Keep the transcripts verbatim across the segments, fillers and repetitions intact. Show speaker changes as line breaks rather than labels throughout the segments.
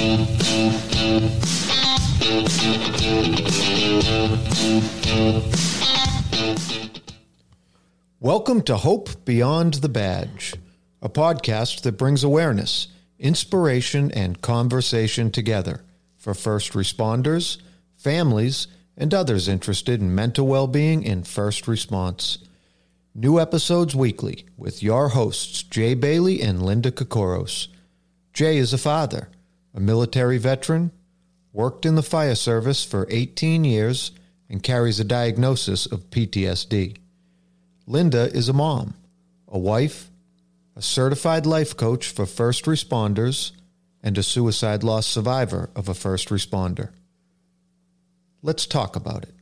Welcome to Hope Beyond the Badge, a podcast that brings awareness, inspiration, and conversation together for first responders, families, and others interested in mental well-being and first response. New episodes weekly with your hosts, Jay Bailey and Linda Kokoros. Jay is a father, a military veteran, worked in the fire service for eighteen years, and carries a diagnosis of P T S D. Linda is a mom, a wife, a certified life coach for first responders, and a suicide loss survivor of a first responder. Let's talk about it.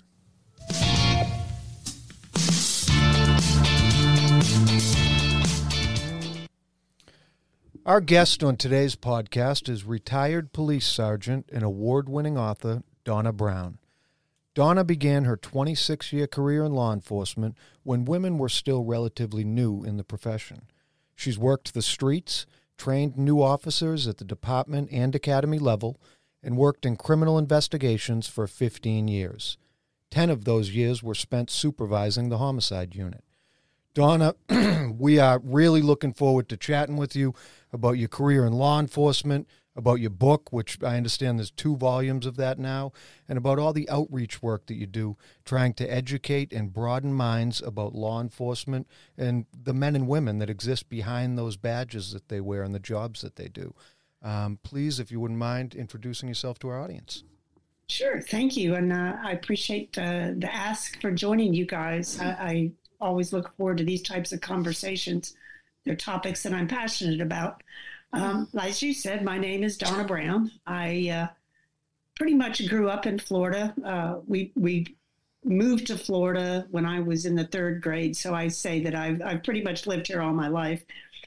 Our guest on today's podcast is retired police sergeant and award-winning author Donna Brown. Donna began her twenty-six-year career in law enforcement when women were still relatively new in the profession. She's worked the streets, trained new officers at the department and academy level, and worked in criminal investigations for fifteen years. Ten of those years were spent supervising the homicide unit. Donna, we are really looking forward to chatting with you about your career in law enforcement, about your book, which I understand there's two volumes of that now, and about all the outreach work that you do, trying to educate and broaden minds about law enforcement and the men and women that exist behind those badges that they wear and the jobs that they do. Um, please, if you wouldn't mind introducing yourself to our audience.
Sure, thank you, and uh, I appreciate uh, the ask for joining you guys. I, I always look forward to these types of conversations. They're topics that I'm passionate about. Um, as you said, my name is Donna Brown. I uh, pretty much grew up in Florida. Uh, we we moved to Florida when I was in the third grade, so I say that I've, I've pretty much lived here all my life.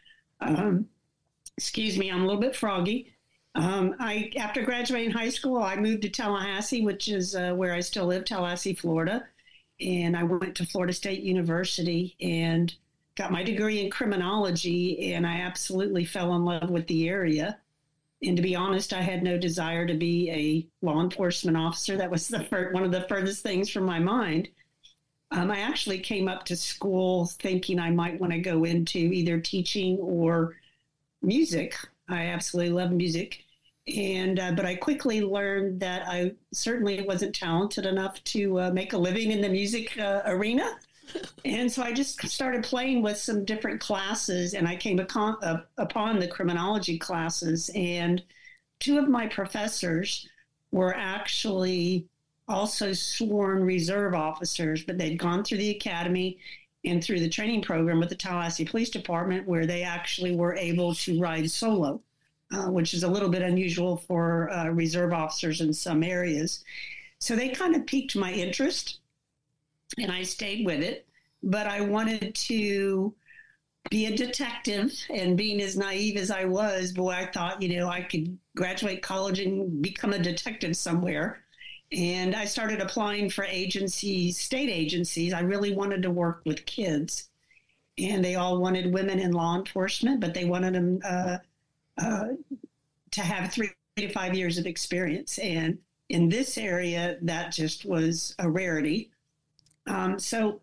Um, excuse me, I'm a little bit froggy. Um, I after graduating high school, I moved to Tallahassee, which is uh, where I still live, Tallahassee, Florida. And I went to Florida State University and got my degree in criminology, and I absolutely fell in love with the area. And to be honest, I had no desire to be a law enforcement officer. That was the fir- one of the furthest things from my mind. Um, I actually came up to school thinking I might want to go into either teaching or music. I absolutely love music. And uh, but I quickly learned that I certainly wasn't talented enough to uh, make a living in the music uh, arena. And so I just started playing with some different classes, and I came upon, uh, upon the criminology classes. And two of my professors were actually also sworn reserve officers, but they'd gone through the academy and through the training program with the Tallahassee Police Department, where they actually were able to ride solo. Uh, which is a little bit unusual for uh, reserve officers in some areas. So they kind of piqued my interest, and I stayed with it. But I wanted to be a detective, and being as naive as I was, boy, I thought, you know, I could graduate college and become a detective somewhere. And I started applying for agencies, state agencies. I really wanted to work with kids. And they all wanted women in law enforcement, but they wanted them uh, Uh, to have three to five years of experience. And in this area, that just was a rarity. Um, so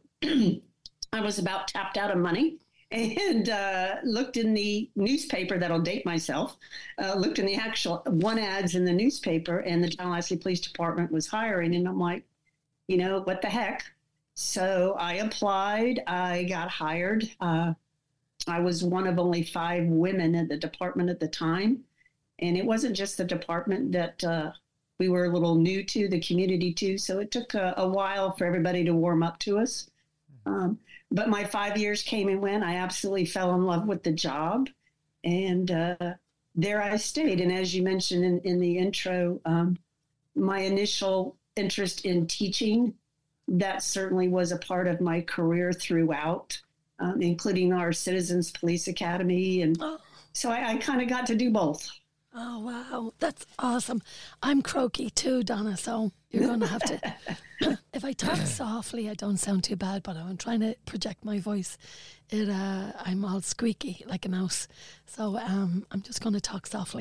I was about tapped out of money and uh, looked in the newspaper, that'll date myself, uh, looked in the actual one ads in the newspaper, and the Tallahassee Police Department was hiring. And I'm like, you know, what the heck? So I applied, I got hired. Uh, I was one of only five women at the department at the time. And it wasn't just the department that uh, we were a little new to, the community too. So it took a, a while for everybody to warm up to us. Um, but my five years came and went. I absolutely fell in love with the job. And uh, there I stayed. And as you mentioned in, in the intro, um, my initial interest in teaching, that certainly was a part of my career throughout. Um, including our Citizens Police Academy. And oh. so I, I kind of got to do both.
Oh, wow. That's awesome. I'm croaky too, Donna, so you're going to have to... If I talk softly, I don't sound too bad, but I'm trying to project my voice. It, uh, I'm all squeaky like a mouse. So um, I'm just going to talk softly.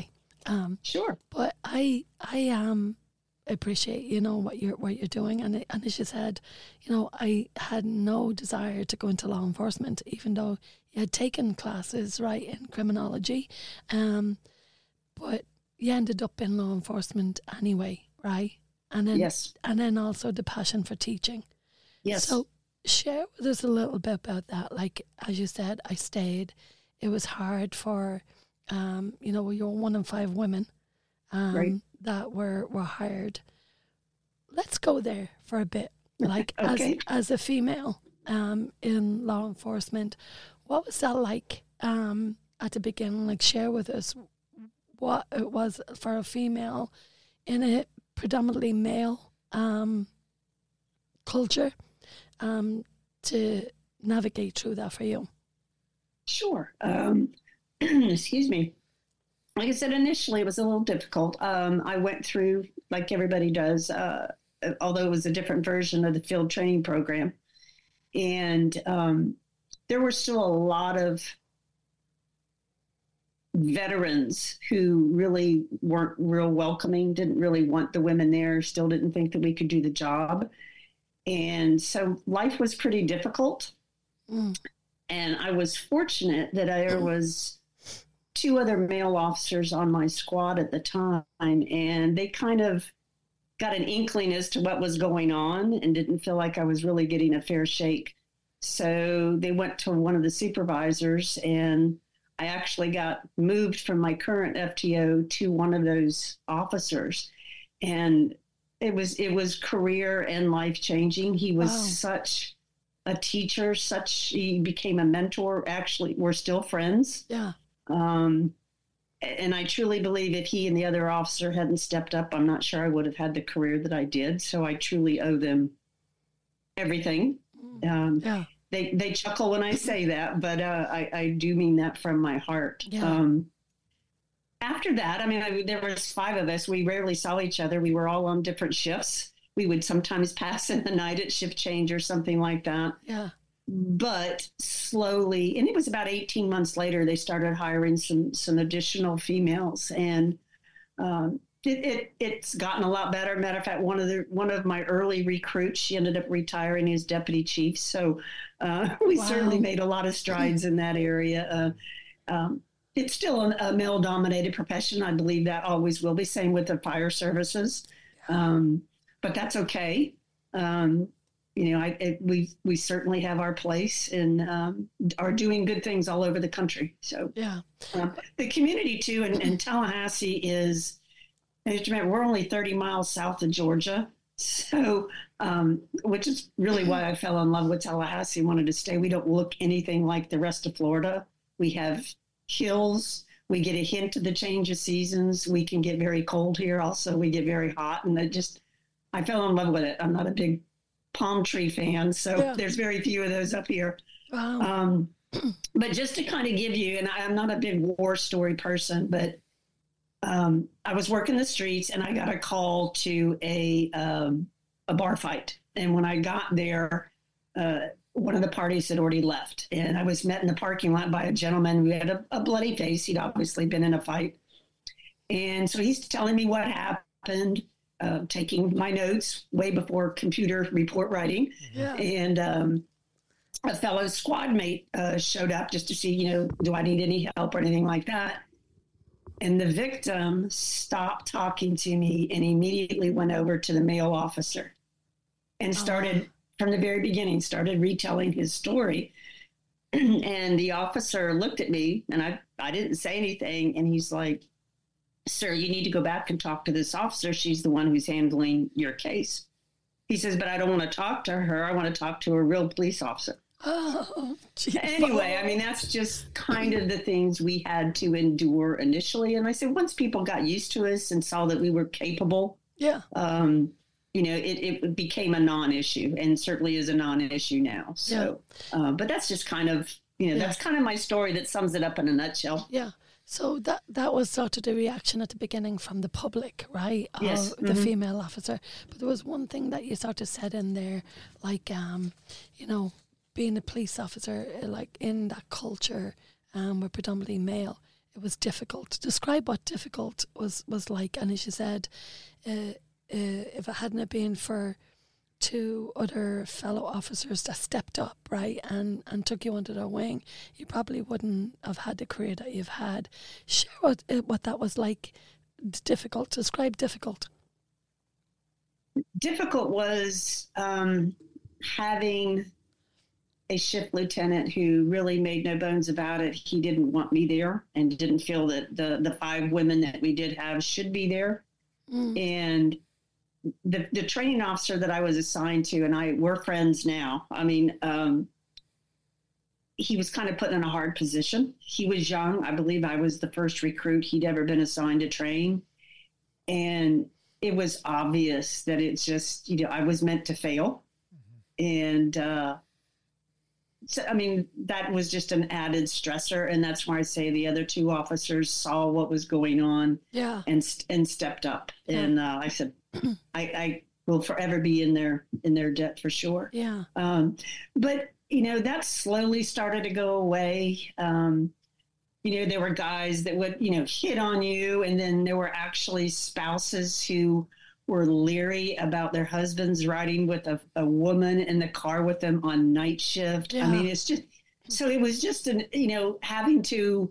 Um,
Sure.
but I I um appreciate, you know, what you're what you're doing, and it- and as you said, you know, I had no desire to go into law enforcement, even though you had taken classes, right, in criminology, um, but you ended up in law enforcement anyway, right? And then
Yes.
and then also the passion for teaching.
Yes.
So share with us a little bit about that. Like, as you said, I stayed. It was hard for, um, you know, you're one in five women um,
Right.
that were, were hired. Let's go there for a bit. Like,
Okay.
as, as a female um, in law enforcement, what was that like um, at the beginning? Like, share with us what it was for a female in a predominantly male um, culture um, to navigate through that for you.
Sure. Um, excuse me. Like I said, initially it was a little difficult. Um, I went through, like everybody does, uh, although it was a different version of the field training program. And um, there were still a lot of veterans who really weren't real welcoming, didn't really want the women there, still didn't think that we could do the job. And so life was pretty difficult.
Mm.
And I was fortunate that there was two other male officers on my squad at the time, and they kind of got an inkling as to what was going on and didn't feel like I was really getting a fair shake. So they went to one of the supervisors, and I actually got moved from my current F T O to one of those officers. And it was it was career and life changing. He was
Wow.
such a teacher, such he became a mentor. Actually, we're still friends.
Yeah.
Um, and I truly believe if he and the other officer hadn't stepped up, I'm not sure I would have had the career that I did. So I truly owe them everything. Um,
Yeah.
they they chuckle when I say that, but uh, I, I do mean that from my heart.
Yeah.
Um, after that, I mean, I, there was five of us. We rarely saw each other. We were all on different shifts. We would sometimes pass in the night at shift change or something like that.
Yeah.
But slowly, and it was about eighteen months later, they started hiring some some additional females, and um, it, it it's gotten a lot better. Matter of fact, one of the one of my early recruits, she ended up retiring as deputy chief. So uh, we
Wow.
certainly made a lot of strides in that area. Uh, um, it's still a, a male-dominated profession. I believe that always will be. Same with the fire services, um, but that's okay. Um, you know, I, it, we we certainly have our place and um, are doing good things all over the country. So
Yeah.
um, the community too, in, in Tallahassee is, we're only thirty miles south of Georgia. So, um, which is really why I fell in love with Tallahassee, wanted to stay. We don't look anything like the rest of Florida. We have hills. We get a hint of the change of seasons. We can get very cold here. Also, we get very hot. And it just, I fell in love with it. I'm not a big palm tree fan, so
Yeah.
there's very few of those up here.
Wow.
Um, but just to kind of give you, and I, I'm not a big war story person, but um, I was working the streets and I got a call to a um, a bar fight. And when I got there, uh, one of the parties had already left. And I was met in the parking lot by a gentleman who had a, a bloody face. He'd obviously been in a fight. And so he's telling me what happened, uh, taking my notes way before computer report writing.
Yeah.
And um, a fellow squad mate uh, showed up just to see, you know, do I need any help or anything like that? And the victim stopped talking to me and immediately went over to the male officer and started,
Oh.
from the very beginning, started retelling his story. And the officer looked at me and I, I didn't say anything. And he's like, sir, you need to go back and talk to this officer. She's the one who's handling your case. He says, but I don't want to talk to her. I want to talk to a real police officer.
Oh, geez.
Anyway, I mean, that's just kind of the things we had to endure initially. And I said, once people got used to us and saw that we were capable,
Yeah.
um, you know, it, it became a non-issue and certainly is a non-issue now. So, uh, but that's just kind of, you know,
Yeah.
that's kind of my story that sums it up in a nutshell.
Yeah. So that that was sort of the reaction at the beginning from the public, right? Of
Yes.
the
Mhm.
female officer. But there was one thing that you sort of said in there, like, um, you know, being a police officer, uh, like in that culture, um, we're predominantly male. it was difficult. Describe what difficult was, was like. And as you said, uh, uh, if it hadn't been for two other fellow officers that stepped up, right, and, and took you under their wing, you probably wouldn't have had the career that you've had. Share what, uh, what that was like. Difficult. Describe difficult.
Difficult was um, having a shift lieutenant who really made no bones about it. He didn't want me there and didn't feel that the, the five women that we did have should be there. Mm. And the, the training officer that I was assigned to, and I, we're friends now. I mean, um, he was kind of put in a hard position. He was young. I believe I was the first recruit he'd ever been assigned to train. And it was obvious that it's just, you know, I was meant to fail. Mm-hmm. And, uh, so, I mean, that was just an added stressor. And that's why I say the other two officers saw what was going on, yeah, and, and stepped up. Yeah. And, uh, I said, I, I will forever be in their, in their debt for sure.
Yeah.
Um, but, you know, that slowly started to go away. Um, you know, there were guys that would, you know, hit on you. And then there were actually spouses who were leery about their husbands riding with a, a woman in the car with them on night shift. Yeah. I mean, it's just, so it was just, an, you know, having to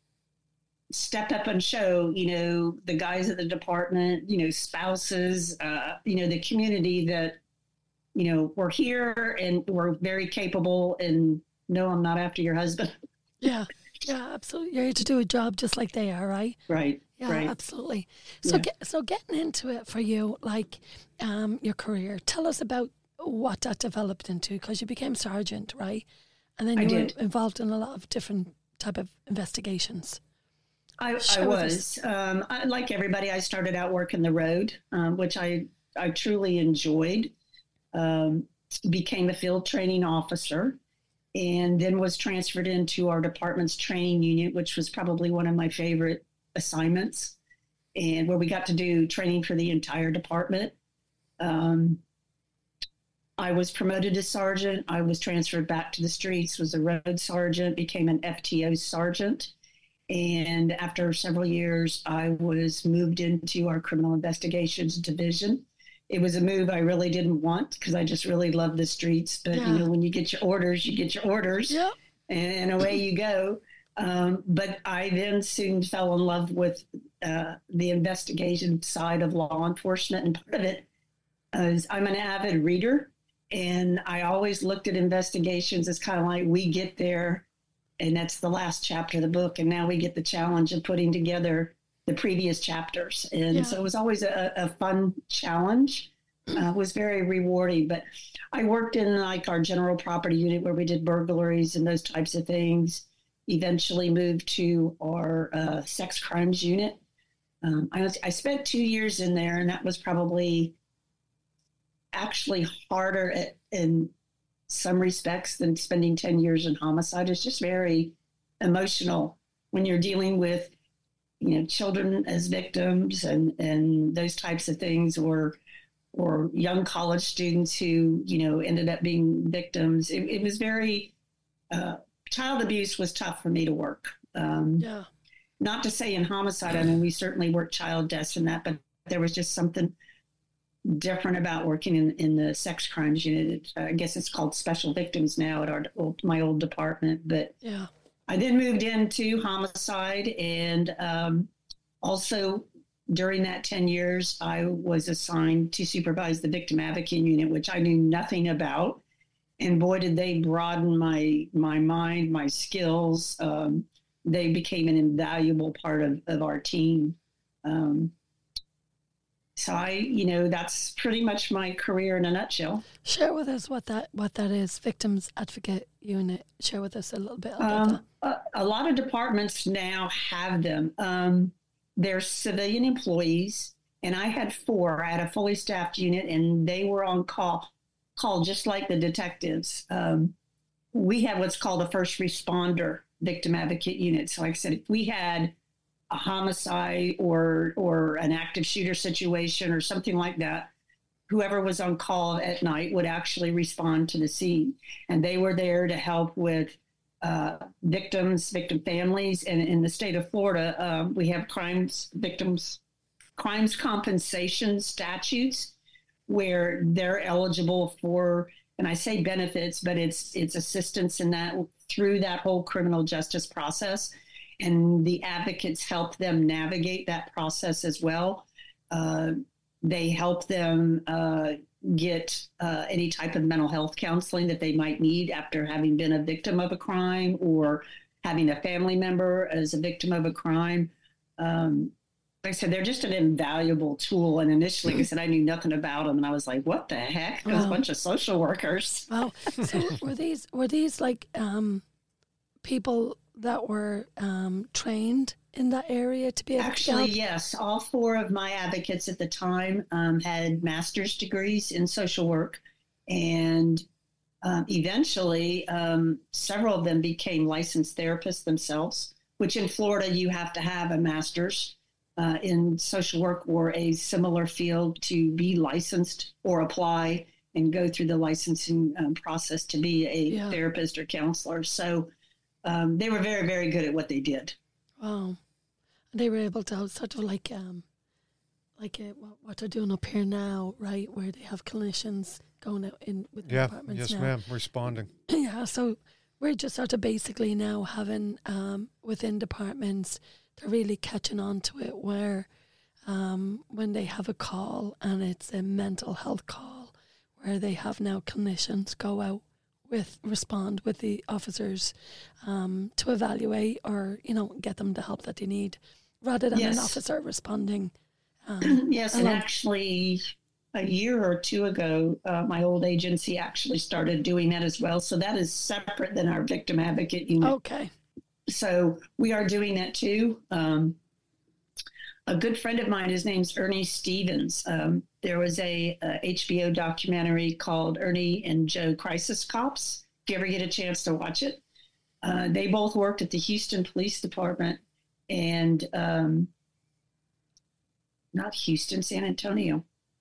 step up and show, you know, the guys at the department, you know, spouses, uh, you know, the community that, you know, we're here and we're very capable, and no, I'm not after your husband.
Yeah. Yeah, absolutely. You're here to do a job just like they are, right?
Right.
Yeah,
right.
absolutely. So, yeah. Get, so getting into it for you, like um, your career, tell us about what that developed into, because you became sergeant, right? And then you I were did. involved in a lot of different type of investigations.
I, I was. Um, I, like everybody, I started out working the road, um, which I, I truly enjoyed. Um, became a field training officer, and then was transferred into our department's training unit, which was probably one of my favorite assignments, and where we got to do training for the entire department. Um, I was promoted to sergeant. I was transferred back to the streets, was a road sergeant, became an F T O sergeant. And after several years, I was moved into our criminal investigations division. It was a move I really didn't want because I just really love the streets. But, yeah. you know, when you get your orders, you get your orders, yep. and away you go. Um, but I then soon fell in love with uh, the investigation side of law enforcement. And part of it is I'm an avid reader, and I always looked at investigations as kind of like we get there, and that's the last chapter of the book. And now we get the challenge of putting together the previous chapters. And yeah. so it was always a, a fun challenge. Uh, was very rewarding. But I worked in like our general property unit where we did burglaries and those types of things. Eventually moved to our uh, sex crimes unit. Um, I, was, I spent two years in there, and that was probably actually harder at, in some respects than spending ten years in homicide. It's just very emotional when you're dealing with, you know, children as victims and, and those types of things, or or young college students who, you know, ended up being victims. It, it was very, uh, child abuse was tough for me to work. Um, yeah. Not to say in homicide, I mean, we certainly worked child deaths and that, but there was just something different about working in, in the sex crimes unit. I guess it's called special victims now at our old, my old department. But yeah. I then moved into homicide, and um, also during that ten years, I was assigned to supervise the victim advocate unit, which I knew nothing about. And boy, did they broaden my my mind, my skills. Um, they became an invaluable part of, of our team. Um, so I, you know, that's pretty much my career in a nutshell.
Share with us what that what that is, Victims Advocate Unit. Share with us a little bit about
um, that. A, a lot of departments now have them. Um, they're civilian employees, and I had four. I had a fully staffed unit, and they were on call, call just like the detectives. Um, we have what's called a first responder victim advocate unit. So like I said, if we had a homicide or or an active shooter situation or something like that, whoever was on call at night would actually respond to the scene. And they were there to help with uh, victims, victim families. And in the state of Florida, um, we have crimes victims, crimes compensation statutes where they're eligible for, and I say benefits, but it's it's assistance in that through that whole criminal justice process. And the advocates help them navigate that process as well. Uh, they help them uh, get uh, any type of mental health counseling that they might need after having been a victim of a crime or having a family member as a victim of a crime. Um, like I said, they're just an invaluable tool. And initially, like I said, I knew nothing about them. And I was like, what the heck? There's wow. a bunch of social workers.
Wow. So were these, were these like um, people that were um, trained in that area to be able
Actually,
to help?
Yes. All four of my advocates at the time um, had master's degrees in social work. And um, eventually, um, several of them became licensed therapists themselves, which in Florida, you have to have a master's uh, in social work or a similar field to be licensed or apply and go through the licensing um, process to be a yeah. therapist or counselor. So um, they were very, very good at what they did.
Wow. They were able to sort of like um, like uh, what, what they're doing up here now, right, where they have clinicians going out in with the
yeah,
departments
yes,
now.
ma'am, responding.
Yeah, so we're just sort of basically now having um, within departments, they're really catching on to it where um, when they have a call and it's a mental health call, where they have now clinicians go out with respond with the officers um, to evaluate or, you know, get them the help that they need rather than yes. an officer responding.
Um, yes, and actually a year or two ago, uh, my old agency actually started doing that as well. So that is separate than our victim advocate unit.
Okay.
So we are doing that too. Um, a good friend of mine, his name's Ernie Stevens. Um, there was a, a H B O documentary called Ernie and Joe Crisis Cops. If you ever get a chance to watch it, uh, they both worked at the Houston Police Department and um, not Houston, San Antonio.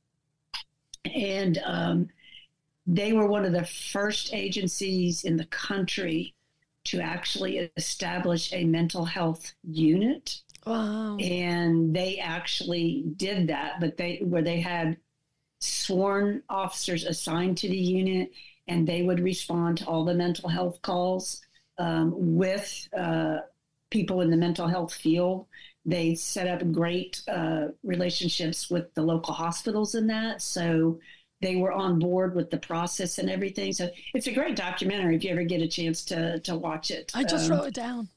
And um, they were one of the first agencies in the country to actually establish a mental health unit.
Wow.
And they actually did that, but they where they had sworn officers assigned to the unit, and they would respond to all the mental health calls um, with uh, people in the mental health field. They set up great uh, relationships with the local hospitals in that. So they were on board with the process and everything. So it's a great documentary if you ever get a chance to to watch it.
I just um, wrote it down.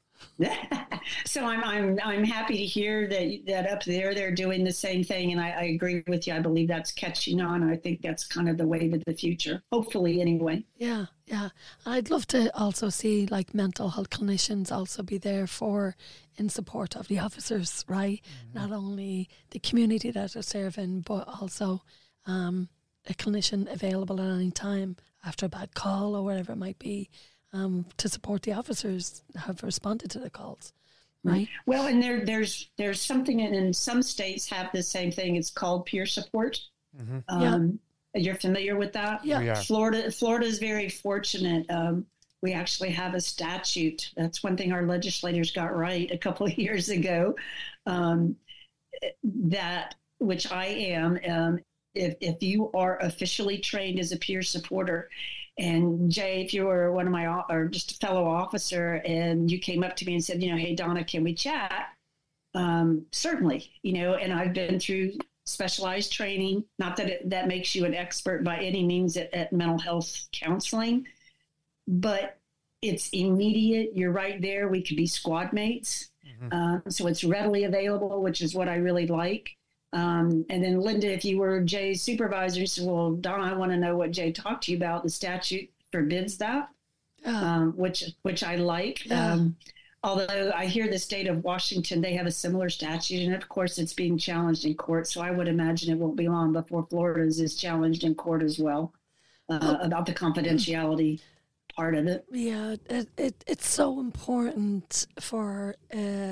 So I'm I'm I'm happy to hear that that up there they're doing the same thing, and I, I agree with you. I believe that's catching on. I think that's kind of the wave of the future, hopefully, anyway.
Yeah, yeah. I'd love to also see like mental health clinicians also be there for in support of the officers, right? Mm-hmm. Not only the community that they're serving, but also um, a clinician available at any time after a bad call or whatever it might be. Um, to support the officers have responded to the calls, right?
Well, and there, there's there's something, in, in some states have the same thing. It's called peer support. Mm-hmm. Um, yeah. You're familiar with that?
Yeah.
Florida, Florida is very fortunate. Um, we actually have a statute. That's one thing our legislators got right a couple of years ago. Um, that which I am. Um, if if you are officially trained as a peer supporter. And Jay, if you were one of my, or just a fellow officer, and you came up to me and said, you know, hey, Donna, can we chat? Um, certainly, you know, and I've been through specialized training. Not that it, that makes you an expert by any means at, at mental health counseling, but it's immediate. You're right there. We could be squad mates. Mm-hmm. Um, so it's readily available, which is what I really like. Um, and then Linda, if you were Jay's supervisor, you said, well, Donna, I want to know what Jay talked to you about. The statute forbids that, oh. um, which, which I like. Yeah. Um, although I hear the state of Washington, they have a similar statute, and of course it's being challenged in court. So I would imagine it won't be long before Florida's is challenged in court as well, uh, oh. about the confidentiality part of it.
Yeah. It, it, it's so important for uh,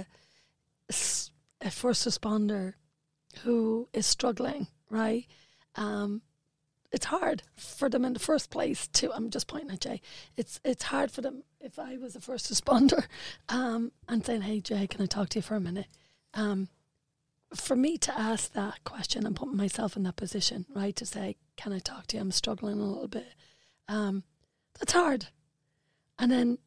a first responder who is struggling, right? Um, it's hard for them in the first place to, I'm just pointing at Jay, it's it's hard for them if I was a first responder um, and saying, hey, Jay, can I talk to you for a minute? Um, for me to ask that question and put myself in that position, right, to say, can I talk to you? I'm struggling a little bit. Um, that's hard. And then,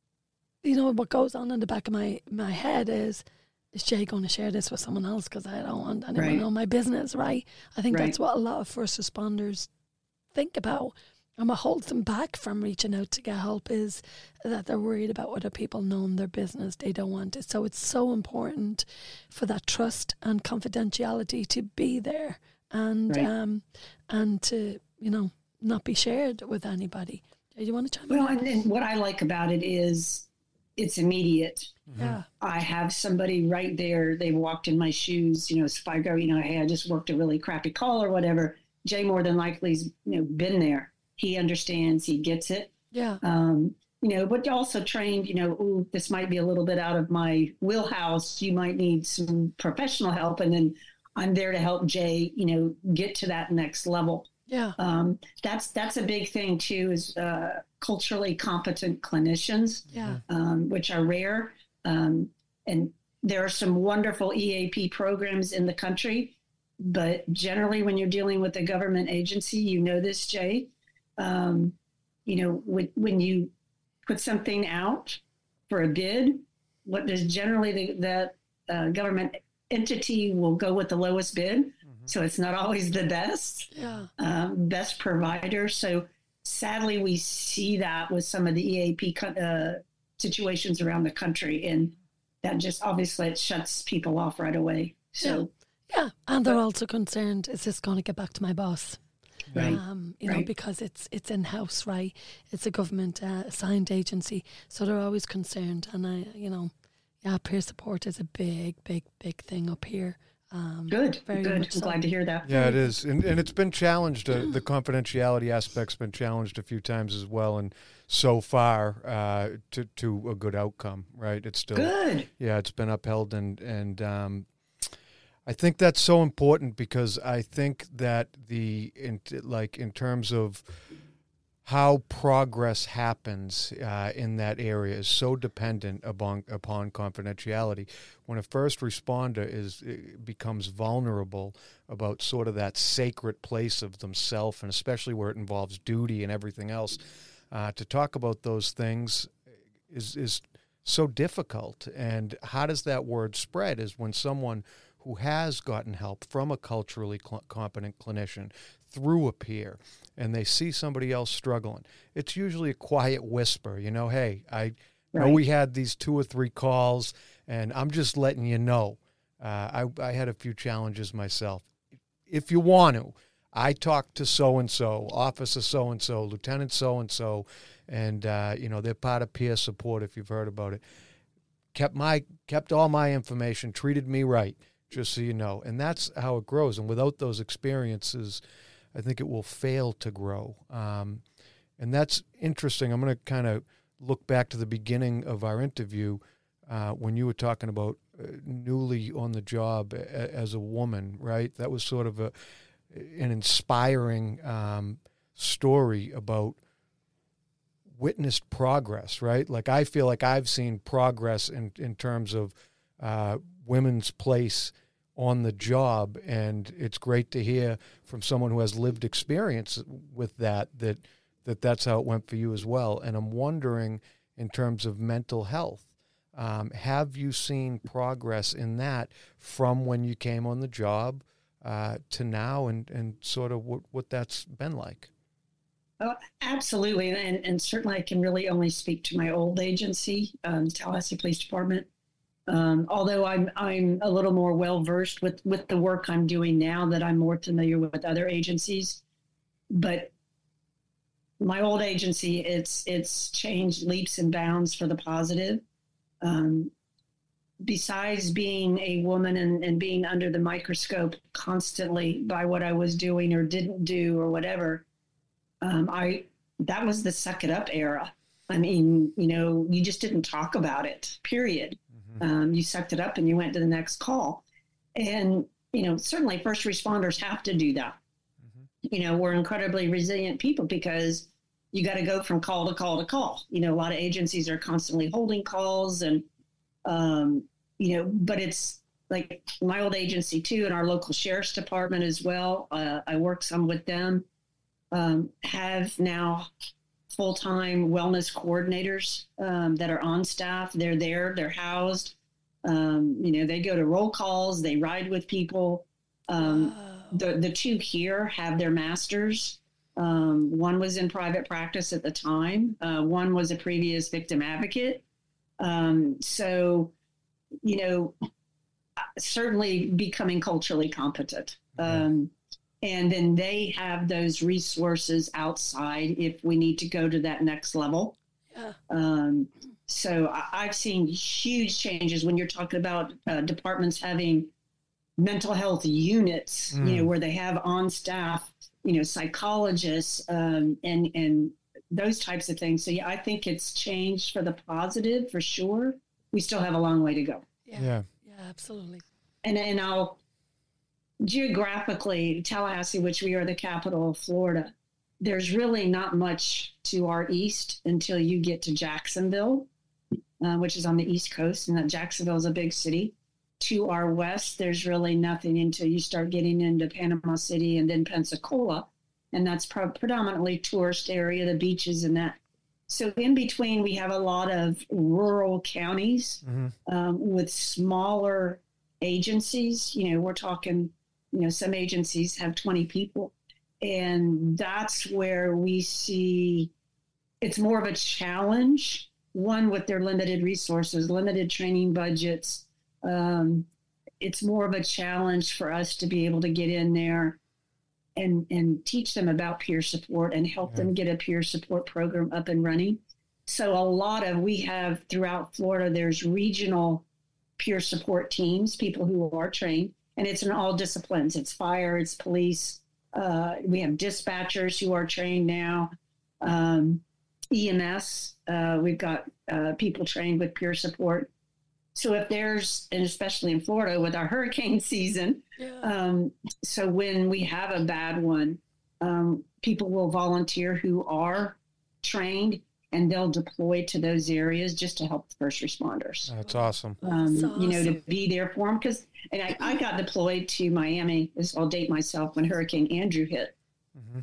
you know, what goes on in the back of my, my head is, is Jay going to share this with someone else because I don't want anyone
right.
to know my business, right? I think
right.
that's what a lot of first responders think about. And what holds them back from reaching out to get help is that they're worried about other people knowing their business. They don't want it. So it's so important for that trust and confidentiality to be there and
right.
um and to, you know, not be shared with anybody. Do you want to chime in?
Well, and, and what I like about it is it's immediate.
Yeah.
I have somebody right there. They walked in my shoes. You know, if I go, you know, hey, I just worked a really crappy call or whatever. Jay more than likely's, you know, been there. He understands, he gets it.
Yeah.
Um, you know, but also trained, you know, ooh, this might be a little bit out of my wheelhouse. You might need some professional help. And then I'm there to help Jay, you know, get to that next level.
Yeah.
Um, that's, that's a big thing too, is uh, culturally competent clinicians,
Yeah.
um, which are rare. Um, and there are some wonderful E A P programs in the country, but generally when you're dealing with a government agency, you know this, Jay, Um, you know, when, when you put something out for a bid, what does generally the, that uh, government entity will go with the lowest bid. Mm-hmm. So it's not always the best,
Yeah.
um, best provider. So sadly, we see that with some of the E A P uh, situations around the country, and that just obviously it shuts people off right away. So
yeah, yeah. And they're also concerned: is this going to get back to my boss?
Right.
Um, you
right.
know, because it's it's in house, right? It's a government uh, assigned agency, so they're always concerned. And I, you know, yeah, peer support is a big, big, big thing up here. Um,
good,
very
good. I'm
much so.
glad to hear that.
Yeah, it is, and and it's been challenged. Uh, the confidentiality aspect's been challenged a few times as well, and so far uh, to to a good outcome. Right? It's still
good.
Yeah, it's been upheld, and and. Um, I think that's so important because I think that the in, like in terms of how progress happens uh, in that area is so dependent upon upon confidentiality. When a first responder is becomes vulnerable about sort of that sacred place of themselves, and especially where it involves duty and everything else, uh, to talk about those things is is so difficult. And how does that word spread? Is when someone who has gotten help from a culturally cl- competent clinician through a peer, and they see somebody else struggling, it's usually a quiet whisper, you know, hey, I know
right.
we had these two or three calls, and I'm just letting you know. Uh, I, I had a few challenges myself. If you want to, I talked to so-and-so, Officer so-and-so, Lieutenant so-and-so, and, uh, you know, they're part of peer support if you've heard about it. Kept my kept all my information, treated me right. Just so you know. And that's how it grows. And without those experiences, I think it will fail to grow. Um, and that's interesting. I'm going to kind of look back to the beginning of our interview uh, when you were talking about uh, newly on the job a, as a woman, right? That was sort of a an inspiring um, story about witnessed progress, right? Like I feel like I've seen progress in, in terms of uh, women's place on the job, and it's great to hear from someone who has lived experience with that, that that that's how it went for you as well. And I'm wondering, in terms of mental health, um, have you seen progress in that from when you came on the job uh, to now, and, and sort of what, what that's been like?
Oh, absolutely. And, and certainly I can really only speak to my old agency, um, Tallahassee Police Department. Um, although I'm I'm a little more well versed with, with the work I'm doing now, that I'm more familiar with other agencies. But my old agency, it's it's changed leaps and bounds for the positive. Um, besides being a woman and, and being under the microscope constantly by what I was doing or didn't do or whatever, um, I that was the suck it up era. I mean, you know, you just didn't talk about it, period. Um, you sucked it up and you went to the next call. And, you know, certainly first responders have to do that. Mm-hmm. You know, we're incredibly resilient people because you got to go from call to call to call. You know, a lot of agencies are constantly holding calls and, um, you know, but it's like my old agency too, and our local sheriff's department as well. Uh, I work some with them, um, have now full-time wellness coordinators um, that are on staff. They're there, they're housed. Um, you know, they go to roll calls, they ride with people. Um,
Wow.
the, the two here have their masters. Um, one was in private practice at the time. Uh, one was a previous victim advocate. Um, so, you know, certainly becoming culturally competent. Um, and then they have those resources outside if we need to go to that next level.
Yeah.
Um, so I, I've seen huge changes when you're talking about uh, departments having mental health units,
Mm.
you know, where they have on staff, you know, psychologists um, and, and those types of things. So yeah, I think it's changed for the positive for sure. We still have a long way to go.
Yeah.
Yeah.
Yeah, absolutely.
And and I'll geographically, Tallahassee, which we are the capital of Florida, there's really not much to our east until you get to Jacksonville, uh, which is on the East Coast, and that Jacksonville is a big city. To our west, there's really nothing until you start getting into Panama City and then Pensacola, and that's pro- predominantly tourist area, the beaches and that. So in between, we have a lot of rural counties
Mm-hmm.
um, with smaller agencies. You know, we're talking, you know, some agencies have twenty people. And that's where we see it's more of a challenge, one with their limited resources, limited training budgets. Um, it's more of a challenge for us to be able to get in there and, and teach them about peer support and help
Yeah.
them get a peer support program up and running. So a lot of, we have throughout Florida, there's regional peer support teams, people who are trained, and it's in all disciplines. It's fire, it's police. Uh, we have dispatchers who are trained now. Um, E M S, uh, we've got uh, people trained with peer support. So if there's, and especially in Florida with our hurricane season,
Yeah.
um, so when we have a bad one, um, people will volunteer who are trained, and they'll deploy to those areas just to help the first responders.
That's awesome.
Um,
That's
You know, to
awesome.
be there for them. Because, and I, I got deployed to Miami, this I'll date myself, when Hurricane Andrew hit.
Mm-hmm.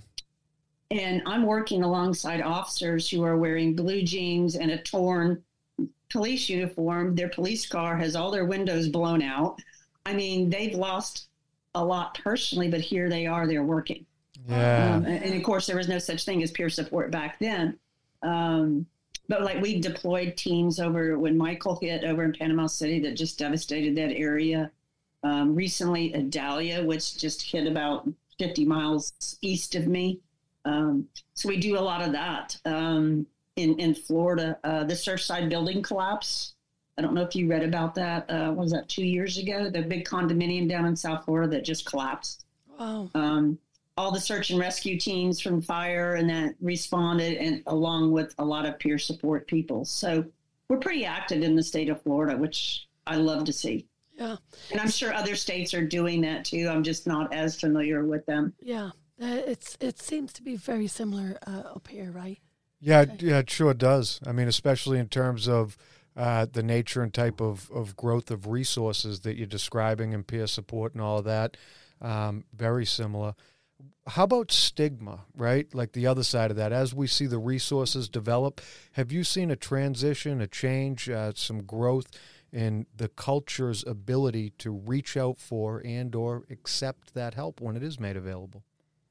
And I'm working alongside officers who are wearing blue jeans and a torn police uniform. Their police car has all their windows blown out. I mean, they've lost a lot personally, but here they are, they're working.
Yeah.
Um, and, and of course, there was no such thing as peer support back then. Um, but like we deployed teams over when Michael hit over in Panama City that just devastated that area. Um, recently, Adalia, which just hit about fifty miles east of me. Um, so we do a lot of that um, in, in Florida. Uh, the Surfside building collapse. I don't know if you read about that. Uh, what was that, two years ago? The big condominium down in South Florida that just collapsed.
Wow.
Um, all the search and rescue teams from fire and that responded, and along with a lot of peer support people. So we're pretty active in the state of Florida, which I love to see.
Yeah.
And I'm sure other states are doing that too. I'm just not as familiar with them.
Yeah. Uh, it's it seems to be very similar uh, up here, right?
Yeah,
Okay.
yeah, it sure does. I mean, especially in terms of uh, the nature and type of, of growth of resources that you're describing and peer support and all of that. Um, very similar. How about stigma, right? Like the other side of that, as we see the resources develop, have you seen a transition, a change, uh, some growth in the culture's ability to reach out for and or accept that help when it is made available?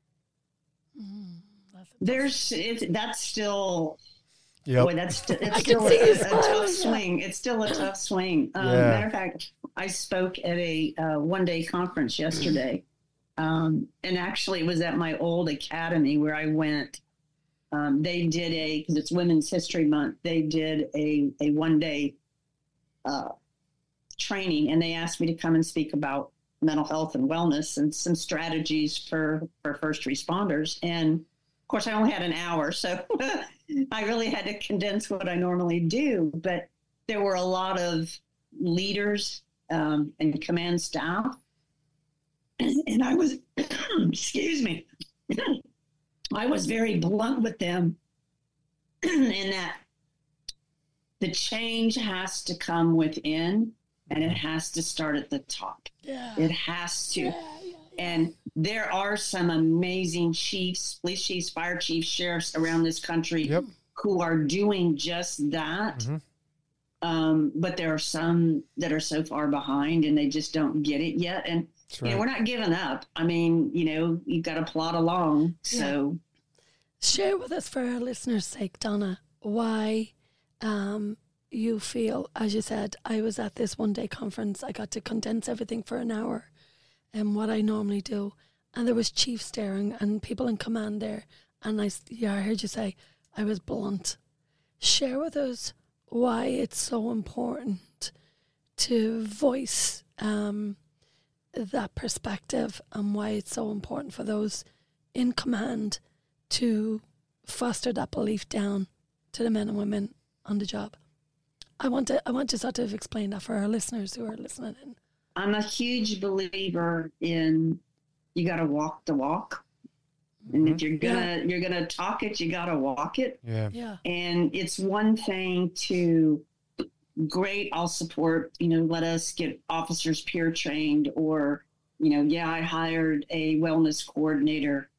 Mm, that's a tough-
There's it, that's still
Yep.
boy, that's st- it's
I can
still
see
a,
you
a
smiling,
tough
yeah.
swing. It's still a tough swing. Um,
Yeah.
Matter of fact, I spoke at a uh, one day conference yesterday, um, and actually it was at my old academy where I went. Um, they did a because it's Women's History Month. They did a a one day uh, training, and they asked me to come and speak about mental health and wellness and some strategies for for first responders. And of course, I only had an hour, so I really had to condense what I normally do. But there were a lot of leaders um, and command staff, and I was, excuse me, I was very blunt with them in that the change has to come within, and it has to start at the top.
Yeah.
It has to.
Yeah, yeah, yeah.
And there are some amazing chiefs, police chiefs, fire chiefs, sheriffs around this country
Yep.
who are doing just that.
Mm-hmm.
Um, but there are some that are so far behind and they just don't get it yet. And,
That's
you
right.
know, we're not giving up. I mean, you know, you've got to plod along. So
Share with us, for our listeners' sake, Donna, why um, you feel, as you said, I was at this one day conference. I got to condense everything for an hour and what I normally do. And there was chiefs there and, and people in command there. And I, s- yeah, I heard you say, I was blunt. Share with us why it's so important to voice um, that perspective and why it's so important for those in command to foster that belief down to the men and women on the job. I want to I want to sort of explain that for our listeners who are listening in.
I'm a huge believer in you got to walk the walk. And if you're gonna you're gonna talk it, you gotta walk it.
Yeah.
Yeah.
And it's one thing to great, I'll support, you know, let us get officers peer trained, or, you know, yeah, I hired a wellness coordinator.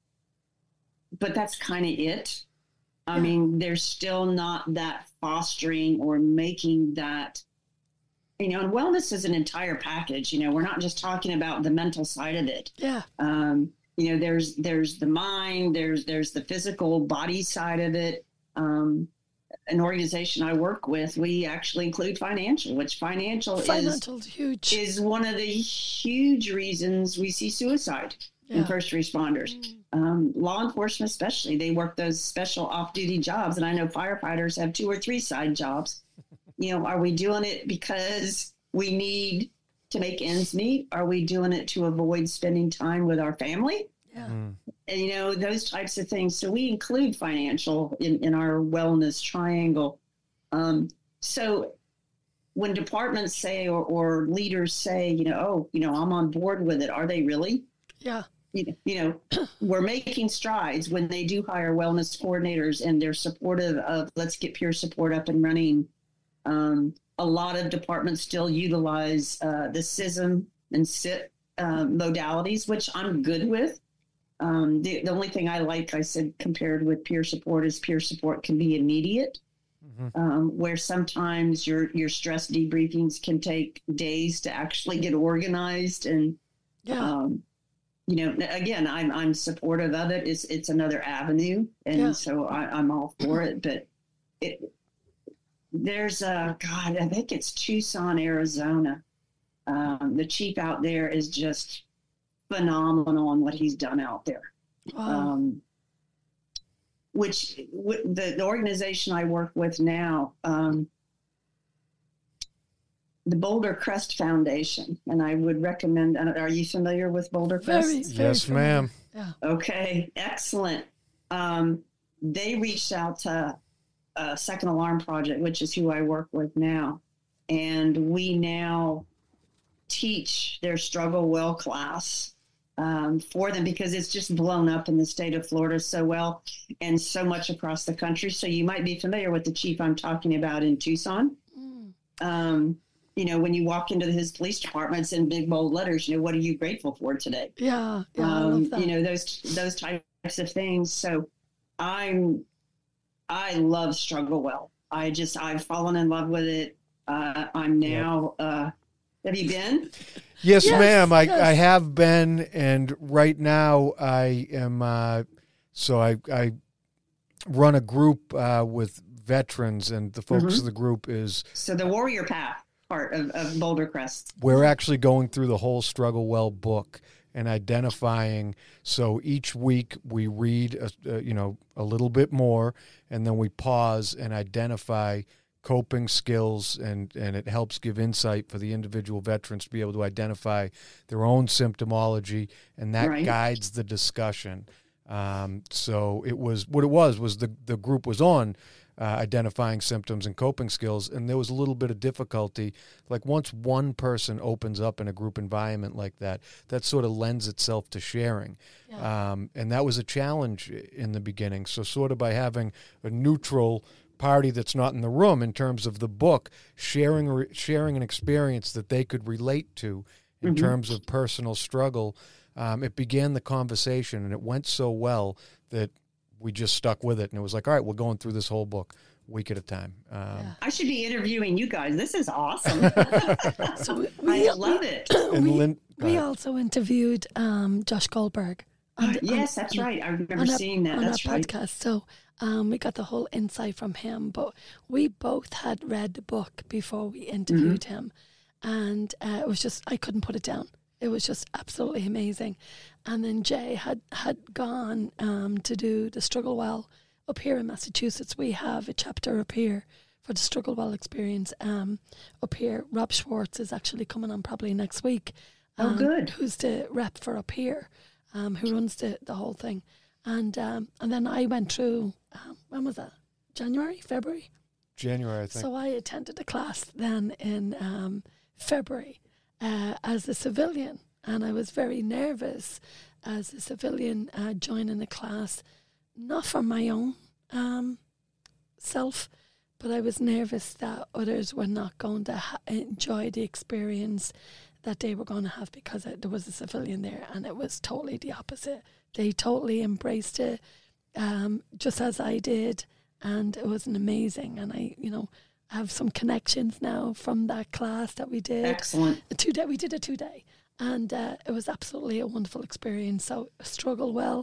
But that's kind of it. I
Yeah.
mean, there's still not that fostering or making that, you know, and wellness is an entire package. You know, we're not just talking about the mental side of it.
Yeah.
Um, you know, there's there's the mind, there's there's the physical body side of it. Um, an organization I work with, we actually include financial, which financial,
Financial's huge.
is is one of the huge reasons we see suicide in
Yeah.
first responders.
Mm.
Um, law enforcement especially, they work those special off-duty jobs, and I know firefighters have two or three side jobs. You know, are we doing it because we need to make ends meet? Are we doing it to avoid spending time with our family?
Yeah.
Mm.
And, you know, those types of things. So we include financial in, in our wellness triangle. Um, so when departments say, or, or leaders say, you know, oh, you know, I'm on board with it. Are they really?
Yeah.
You, you know, we're making strides when they do hire wellness coordinators and they're supportive of let's get peer support up and running. Um, a lot of departments still utilize uh, the S I S M and S I T uh, modalities, which I'm good with. Um, the, the only thing I like, I said, compared with peer support is peer support can be immediate,
Mhm.
um, where sometimes your, your stress debriefings can take days to actually get organized. And,
Yeah.
um, you know, again, I'm, I'm supportive of it. It's, it's another avenue. And
Yeah.
so I, I'm all for it, but it, there's a, God, I think it's Tucson, Arizona. Um, the chief out there is just phenomenal on what he's done out there.
Wow.
Um, which w- the, the organization I work with now, um, the Boulder Crest Foundation, and I would recommend, uh, are you familiar with Boulder Crest?
very, very
Yes,
familiar.
ma'am.
Yeah.
Okay, excellent. Um, they reached out to uh, Second Alarm Project, which is who I work with now. And we now teach their Struggle Well class um, for them because it's just blown up in the state of Florida so well and so much across the country. So you might be familiar with the chief I'm talking about in Tucson.
Mm.
Um, you know, when you walk into his police departments in big bold letters, you know, what are you grateful for today?
Yeah. Yeah. I
um,
love that.
you know, those those types of things. So I'm I love Struggle Well. I just I've fallen in love with it. Uh, I'm now. Uh, have you been?
Yes,
Yes,
ma'am. I,
yes.
I have been, and right now I am. Uh, so I I run a group uh, with veterans, and the focus
Mhm.
of the group is
So the Warrior Path part of, of Boulder Crest.
we're actually going through the whole Struggle Well book and identifying. So each week we read, a, uh, you know, a little bit more, and then we pause and identify coping skills, and, and it helps give insight for the individual veterans to be able to identify their own symptomology, and that
Right.
guides the discussion. Um, so it was what it was was the the group was on uh, identifying symptoms and coping skills. And there was a little bit of difficulty. Like once one person opens up in a group environment like that, that sort of lends itself to sharing. Yeah. Um, and that was a challenge in the beginning. So sort of by having a neutral party that's not in the room in terms of the book, sharing sharing an experience that they could relate to in mm-hmm. terms of personal struggle, um, it began the conversation, and it went so well that we just stuck with it. And it was like, all right, we're going through this whole book week at a time. Um, yeah.
I should be interviewing you guys. This is awesome. So we, I love it.
we, Lynn, we also interviewed um, Josh Goldberg.
On, yes, on, that's on, right. I remember seeing that.
On
that's
our
right.
podcast. So um, we got the whole insight from him. But we both had read the book before we interviewed mm-hmm. him. And uh, it was just, I couldn't put it down. It was just absolutely amazing. And then Jay had, had gone um, to do the Struggle Well up here in Massachusetts. We have a chapter up here for the Struggle Well experience um, up here. Rob Schwartz is actually coming on probably next week.
Um, oh, good.
Who's the rep for up here, um, who runs the, the whole thing. And um, and then I went through, um, when was that? January, February?
January, I think.
So I attended a class then in um, February uh, as a civilian. And I was very nervous as a civilian uh, joining a class, not for my own um, self, but I was nervous that others were not going to ha- enjoy the experience that they were going to have because I, there was a civilian there, and it was totally the opposite. They totally embraced it, um, just as I did, and it was an amazing. And I, you know, have some connections now from that class that we did.
Excellent.
A two day, we did a two day, and uh, it was absolutely a wonderful experience. So Struggle Well,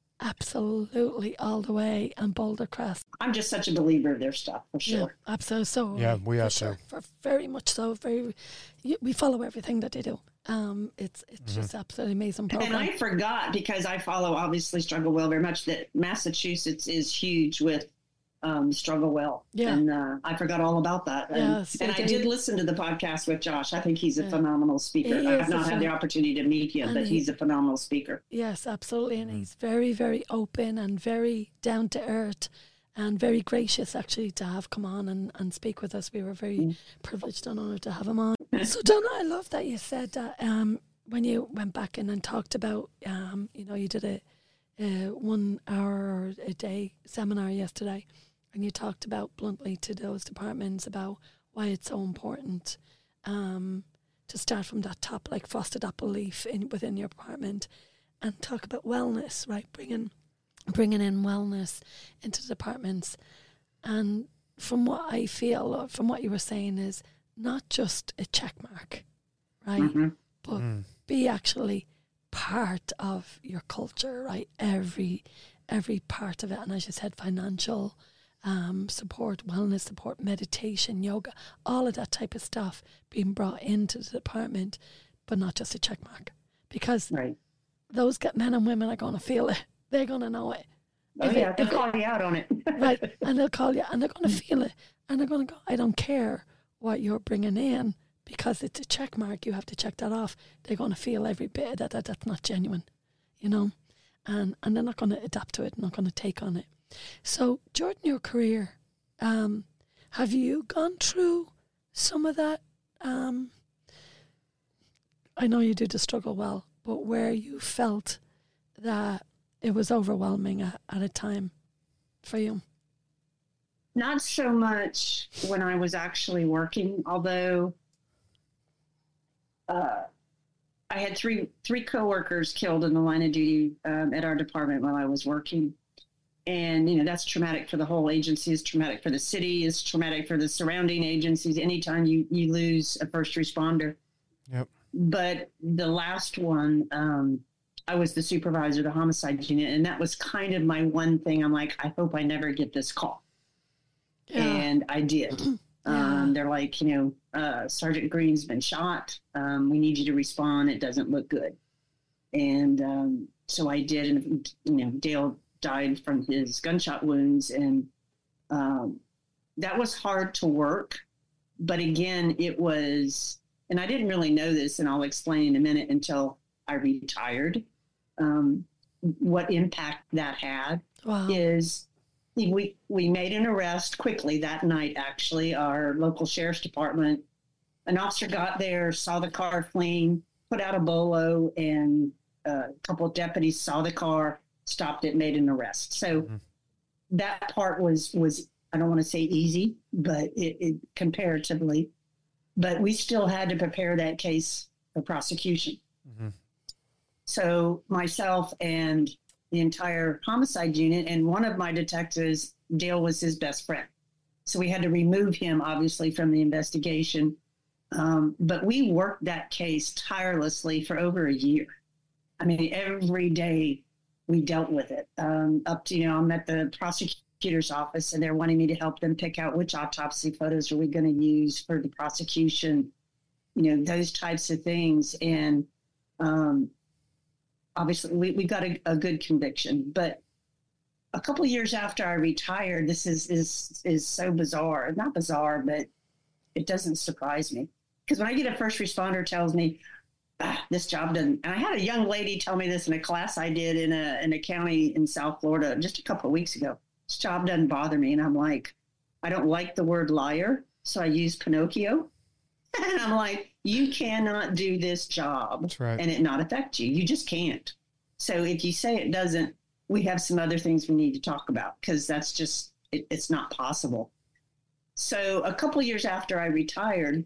absolutely all the way, and Boulder Crest.
I'm just such a believer of their stuff, for sure.
Yeah, absolutely. So
yeah, we are
sure,
too.
For very much so. Very, we follow everything that they do. Um, it's it's mm-hmm. just absolutely amazing program.
And I forgot, because I follow obviously Struggle Well very much, that Massachusetts is huge with um, Struggle Well.
Yeah.
And uh, I forgot all about that. And,
yes,
and I
did.
did listen to the podcast with Josh. I think he's a
yeah.
phenomenal speaker.
He
I have not had
fan.
the opportunity to meet him, and but he, he's a phenomenal speaker.
Yes, absolutely. And he's very, very open and very down to earth and very gracious, actually, to have come on and, and speak with us. We were very mm. privileged and honoured to have him on. So, Donna, I love that you said that um, when you went back in and talked about, um, you know, you did a, a one hour or a day seminar yesterday, and you talked about bluntly to those departments about why it's so important um, to start from that top, like frosted apple leaf in within your department, and talk about wellness, right? Bringing bringing in wellness into the departments. And from what I feel, or from what you were saying, is not just a check mark, right?
Mm-hmm.
But
mm.
be actually part of your culture, right? Every every part of it. And as you said, financial um, support, wellness support, meditation, yoga, all of that type of stuff being brought into the department, but not just a check mark. Because
right.
those men and women are going to feel it. They're going to know it.
Oh,
if
yeah,
it,
they'll
if
call
it,
you out on it.
Right, and they'll call you, and they're going to feel it. And they're going to go, I don't care what you're bringing in, because it's a check mark. You have to check that off. They're going to feel every bit of that, that that's not genuine, you know? And and they're not going to adapt to it, not going to take on it. So, during your career, um, have you gone through some of that? Um, I know you did the Struggle Well, but where you felt that it was overwhelming at, at a time for you?
Not so much when I was actually working, although uh, I had three three coworkers killed in the line of duty um, at our department while I was working. And, you know, that's traumatic for the whole agency. It's traumatic for the city. It's traumatic for the surrounding agencies. Anytime you, you lose a first responder.
Yep.
But the last one, um, I was the supervisor of the homicide unit, and that was kind of my one thing. I'm like, I hope I never get this call. Yeah. And I did. Yeah. Um, they're like, you know, uh, Sergeant Green's been shot. Um, we need you to respond. It doesn't look good. And um, so I did. And, you know, Dale died from his gunshot wounds. And um, that was hard to work. But again, it was, and I didn't really know this, and I'll explain in a minute, until I retired. Um, what impact that had wow. is we we made an arrest quickly that night. Actually, our local sheriff's department, an officer got there, saw the car fleeing, put out a bolo, and a couple of deputies saw the car, stopped it, made an arrest. So mm-hmm. that part was was I don't want to say easy, but it, it comparatively, but we still had to prepare that case for prosecution. Mm-hmm. So myself and the entire homicide unit, and one of my detectives, Dale, was his best friend. So we had to remove him, obviously, from the investigation. Um, but we worked that case tirelessly for over a year. I mean, every day we dealt with it. Um, up to, you know, I'm at the prosecutor's office, and they're wanting me to help them pick out which autopsy photos are we going to use for the prosecution, you know, those types of things. And um, obviously we, we got a, a good conviction. But a couple of years after I retired, this is, is, is so bizarre. Not bizarre, but it doesn't surprise me. Because when I get a first responder tells me, ah, this job doesn't, and I had a young lady tell me this in a class I did in a, in a county in South Florida just a couple of weeks ago. This job doesn't bother me. And I'm like, I don't like the word liar, so I use Pinocchio. And I'm like, you cannot do this job
That's right.
and it not affect you. You just can't. So if you say it doesn't, we have some other things we need to talk about, because that's just, it, it's not possible. So a couple of years after I retired,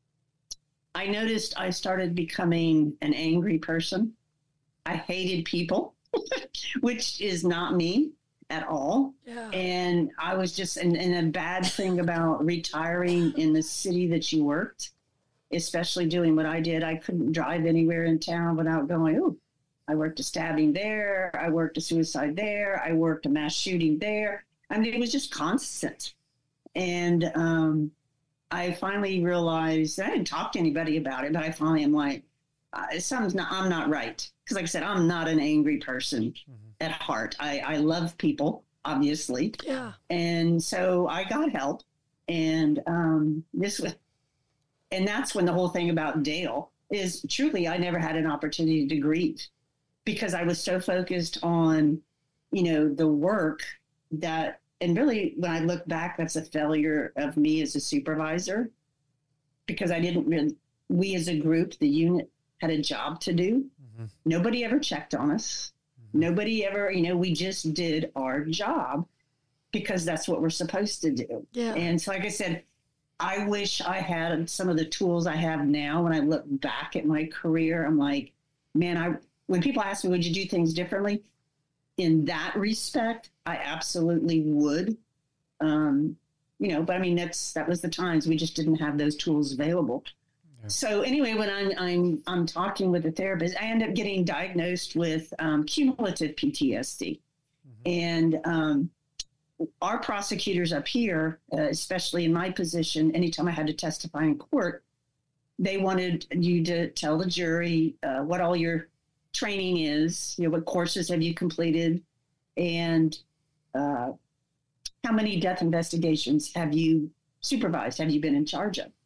I noticed I started becoming an angry person. I hated people, which is not me at all.
Yeah.
And I was just, and, and a bad thing about retiring in the city that you worked, especially doing what I did, I couldn't drive anywhere in town without going, oh, I worked a stabbing there. I worked a suicide there. I worked a mass shooting there. I mean, it was just constant. And um, I finally realized, I didn't talk to anybody about it, but I finally am like, uh, something's not, I'm not right. Because like I said, I'm not an angry person mm-hmm. at heart. I, I love people, obviously.
Yeah.
And so I got help. And um, this was, and that's when the whole thing about Dale is truly, I never had an opportunity to grieve, because I was so focused on, you know, the work that, and really when I look back, that's a failure of me as a supervisor, because I didn't really, we as a group, the unit had a job to do. Mm-hmm. Nobody ever checked on us. Mm-hmm. Nobody ever, you know, we just did our job because that's what we're supposed to do.
Yeah.
And so, like I said, I wish I had some of the tools I have now. When I look back at my career, I'm like, man, I, when people ask me, would you do things differently? In that respect, I absolutely would. Um, you know, but I mean, that's, that was the times we just didn't have those tools available. Yeah. So anyway, when I'm, I'm, I'm talking with a therapist, I end up getting diagnosed with um, cumulative P T S D. Mm-hmm. And um, our prosecutors up here, uh, especially in my position, anytime I had to testify in court, they wanted you to tell the jury uh, what all your training is, you know, what courses have you completed, and uh, how many death investigations have you supervised, have you been in charge of?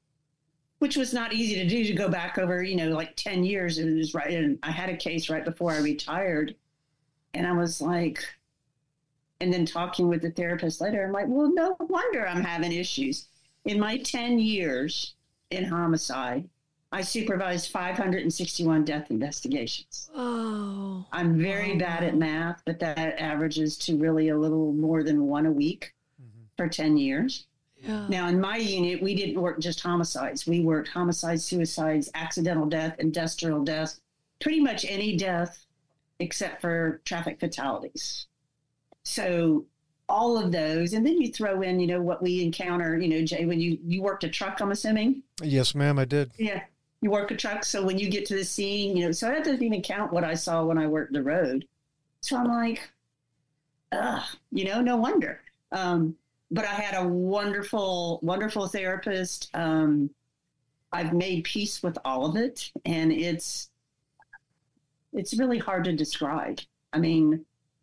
Which was not easy to do, to go back over, you know, like ten years. It was right. And I had a case right before I retired, and I was like, and then talking with the therapist later, I'm like, well, no wonder I'm having issues. In my ten years in homicide, I supervised five hundred sixty-one death investigations.
Oh.
I'm very oh. bad at math, but that averages to really a little more than one a week mm-hmm. for ten years.
Yeah.
Now, in my unit, we didn't work just homicides. We worked homicides, suicides, accidental death, industrial deaths, pretty much any death except for traffic fatalities. So all of those, and then you throw in, you know, what we encounter, you know, Jay, when you, you worked a truck, I'm assuming?
Yes, ma'am, I did.
Yeah. You work a truck, so when you get to the scene, you know, so that doesn't even count what I saw when I worked the road. So I'm like, ugh, you know, no wonder. Um, but I had a wonderful, wonderful therapist. Um, I've made peace with all of it, and it's, it's really hard to describe. I mean,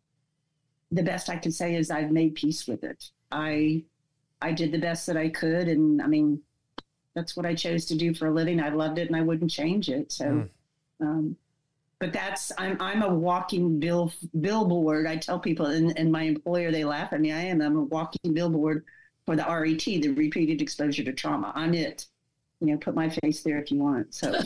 the best I can say is I've made peace with it. I, I did the best that I could, and I mean, that's what I chose to do for a living. I loved it and I wouldn't change it. So, mm. um, but that's, I'm, I'm a walking bill billboard. I tell people, and, and my employer, they laugh at me. I am, I'm a walking billboard for the R E T, the repeated exposure to trauma. I'm it. You know, put my face there if you want. So,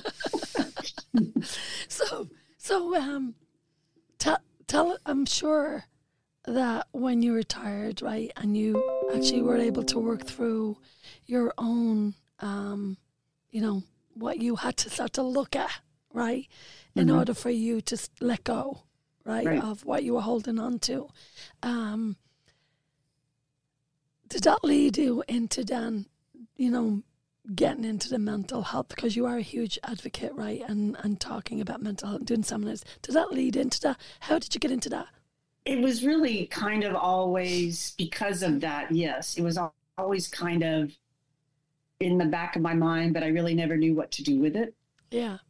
so, so, um, tell, tell, I'm sure that when you retired, right, and you actually were able to work through your own, um, you know, what you had to start to look at, right, in mm-hmm. order for you to let go, right, right, of what you were holding on to. Um, did that lead you into then, you know, getting into the mental health, because you are a huge advocate, right, and, and talking about mental health, doing seminars. Did that lead into that? How did you get into that?
It was really kind of always because of that, yes. It was always kind of in the back of my mind, but I really never knew what to do with it.
Yeah.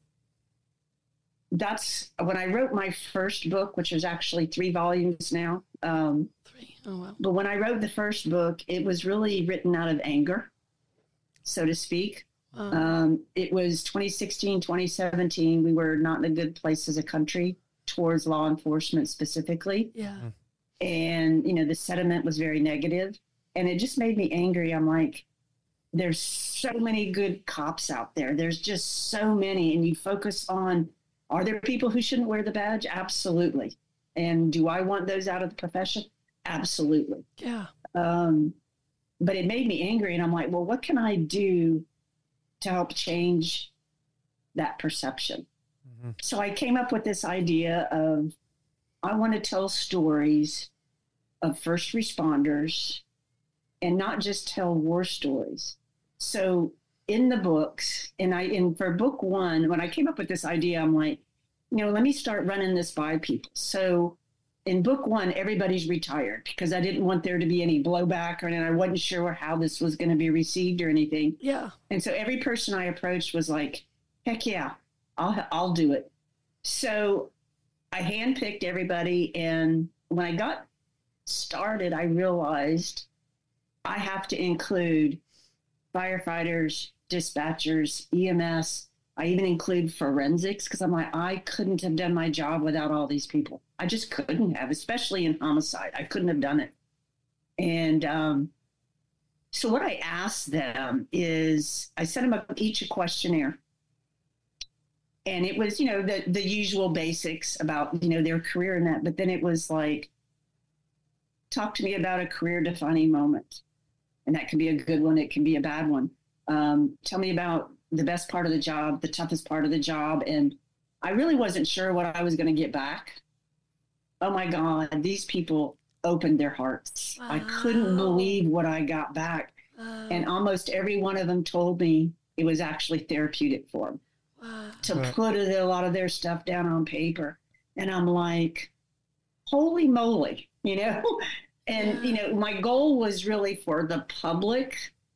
That's when I wrote my first book, which is actually three volumes now. Um,
three, oh wow.
But when I wrote the first book, it was really written out of anger, so to speak. Wow. Um, it was twenty sixteen, twenty seventeen. We were not in a good place as a country towards law enforcement specifically.
Yeah.
And, you know, the sentiment was very negative, and it just made me angry. I'm like, there's so many good cops out there. There's just so many. And you focus on, are there people who shouldn't wear the badge? Absolutely. And do I want those out of the profession? Absolutely.
Yeah.
Um, but it made me angry. And I'm like, well, what can I do to help change that perception? Mm-hmm. So I came up with this idea of, I want to tell stories of first responders and not just tell war stories. So in the books, and I, and for book one, when I came up with this idea, I'm like, you know, let me start running this by people. So in book one, everybody's retired because I didn't want there to be any blowback, or and I wasn't sure how this was going to be received or anything.
Yeah.
And so every person I approached was like, heck yeah, I'll, I'll do it. So I handpicked everybody. And when I got started, I realized I have to include firefighters, dispatchers, E M S. I even include forensics because I'm like, I couldn't have done my job without all these people. I just couldn't have, especially in homicide. I couldn't have done it. And um, so what I asked them is, I sent them a, each a questionnaire. And it was, you know, the, the usual basics about, you know, their career and that. But then it was like, talk to me about a career-defining moment. And that can be a good one. It can be a bad one. Um, tell me about the best part of the job, the toughest part of the job. And I really wasn't sure what I was going to get back. Oh, my God, these people opened their hearts. Wow. I couldn't believe what I got back. Wow. And almost every one of them told me it was actually therapeutic for them. Wow. To right. put a lot of their stuff down on paper. And I'm like, holy moly, you know? And, yeah. you know, my goal was really for the public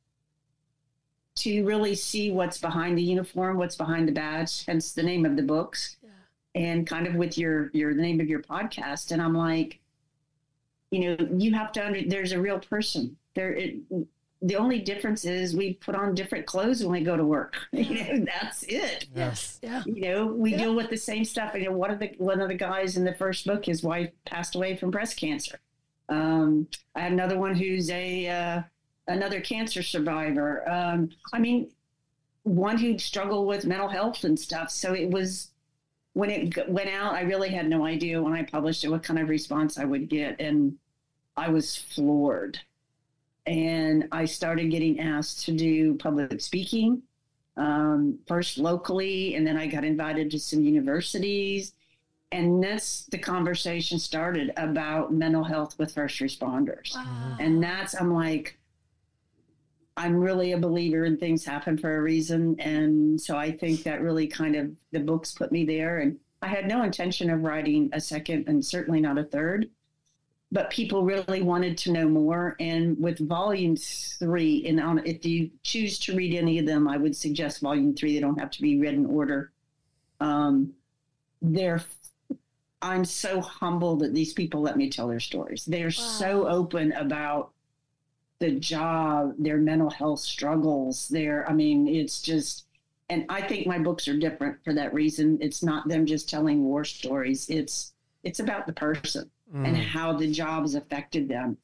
to really see what's behind the uniform, what's behind the badge, hence the name of the books, yeah. and kind of with your, your, the name of your podcast. And I'm like, you know, you have to, under, there's a real person there. It, the only difference is we put on different clothes when we go to work. Yeah. You know, that's it.
Yes. Yeah.
You know, we
yeah.
deal with the same stuff. You know, one of the, one of the guys in the first book, his wife passed away from breast cancer. Um, I had another one who's a, uh, another cancer survivor. Um, I mean, one who struggled with mental health and stuff. So it was, when it went out, I really had no idea when I published it, what kind of response I would get. And I was floored. And I started getting asked to do public speaking, um, first locally, and then I got invited to some universities. And that's the conversation started about mental health with first responders. Wow. And that's, I'm like, I'm really a believer in things happen for a reason. And so I think that really kind of, the books put me there. And I had no intention of writing a second and certainly not a third, but people really wanted to know more. And with volume three, and on, if you choose to read any of them, I would suggest volume three. They don't have to be read in order. Um, they're I'm so humbled that these people let me tell their stories. They're wow. so open about the job, their mental health struggles. Their, I mean, it's just, And I think my books are different for that reason. It's not them just telling war stories. It's it's about the person mm. and how the job has affected them.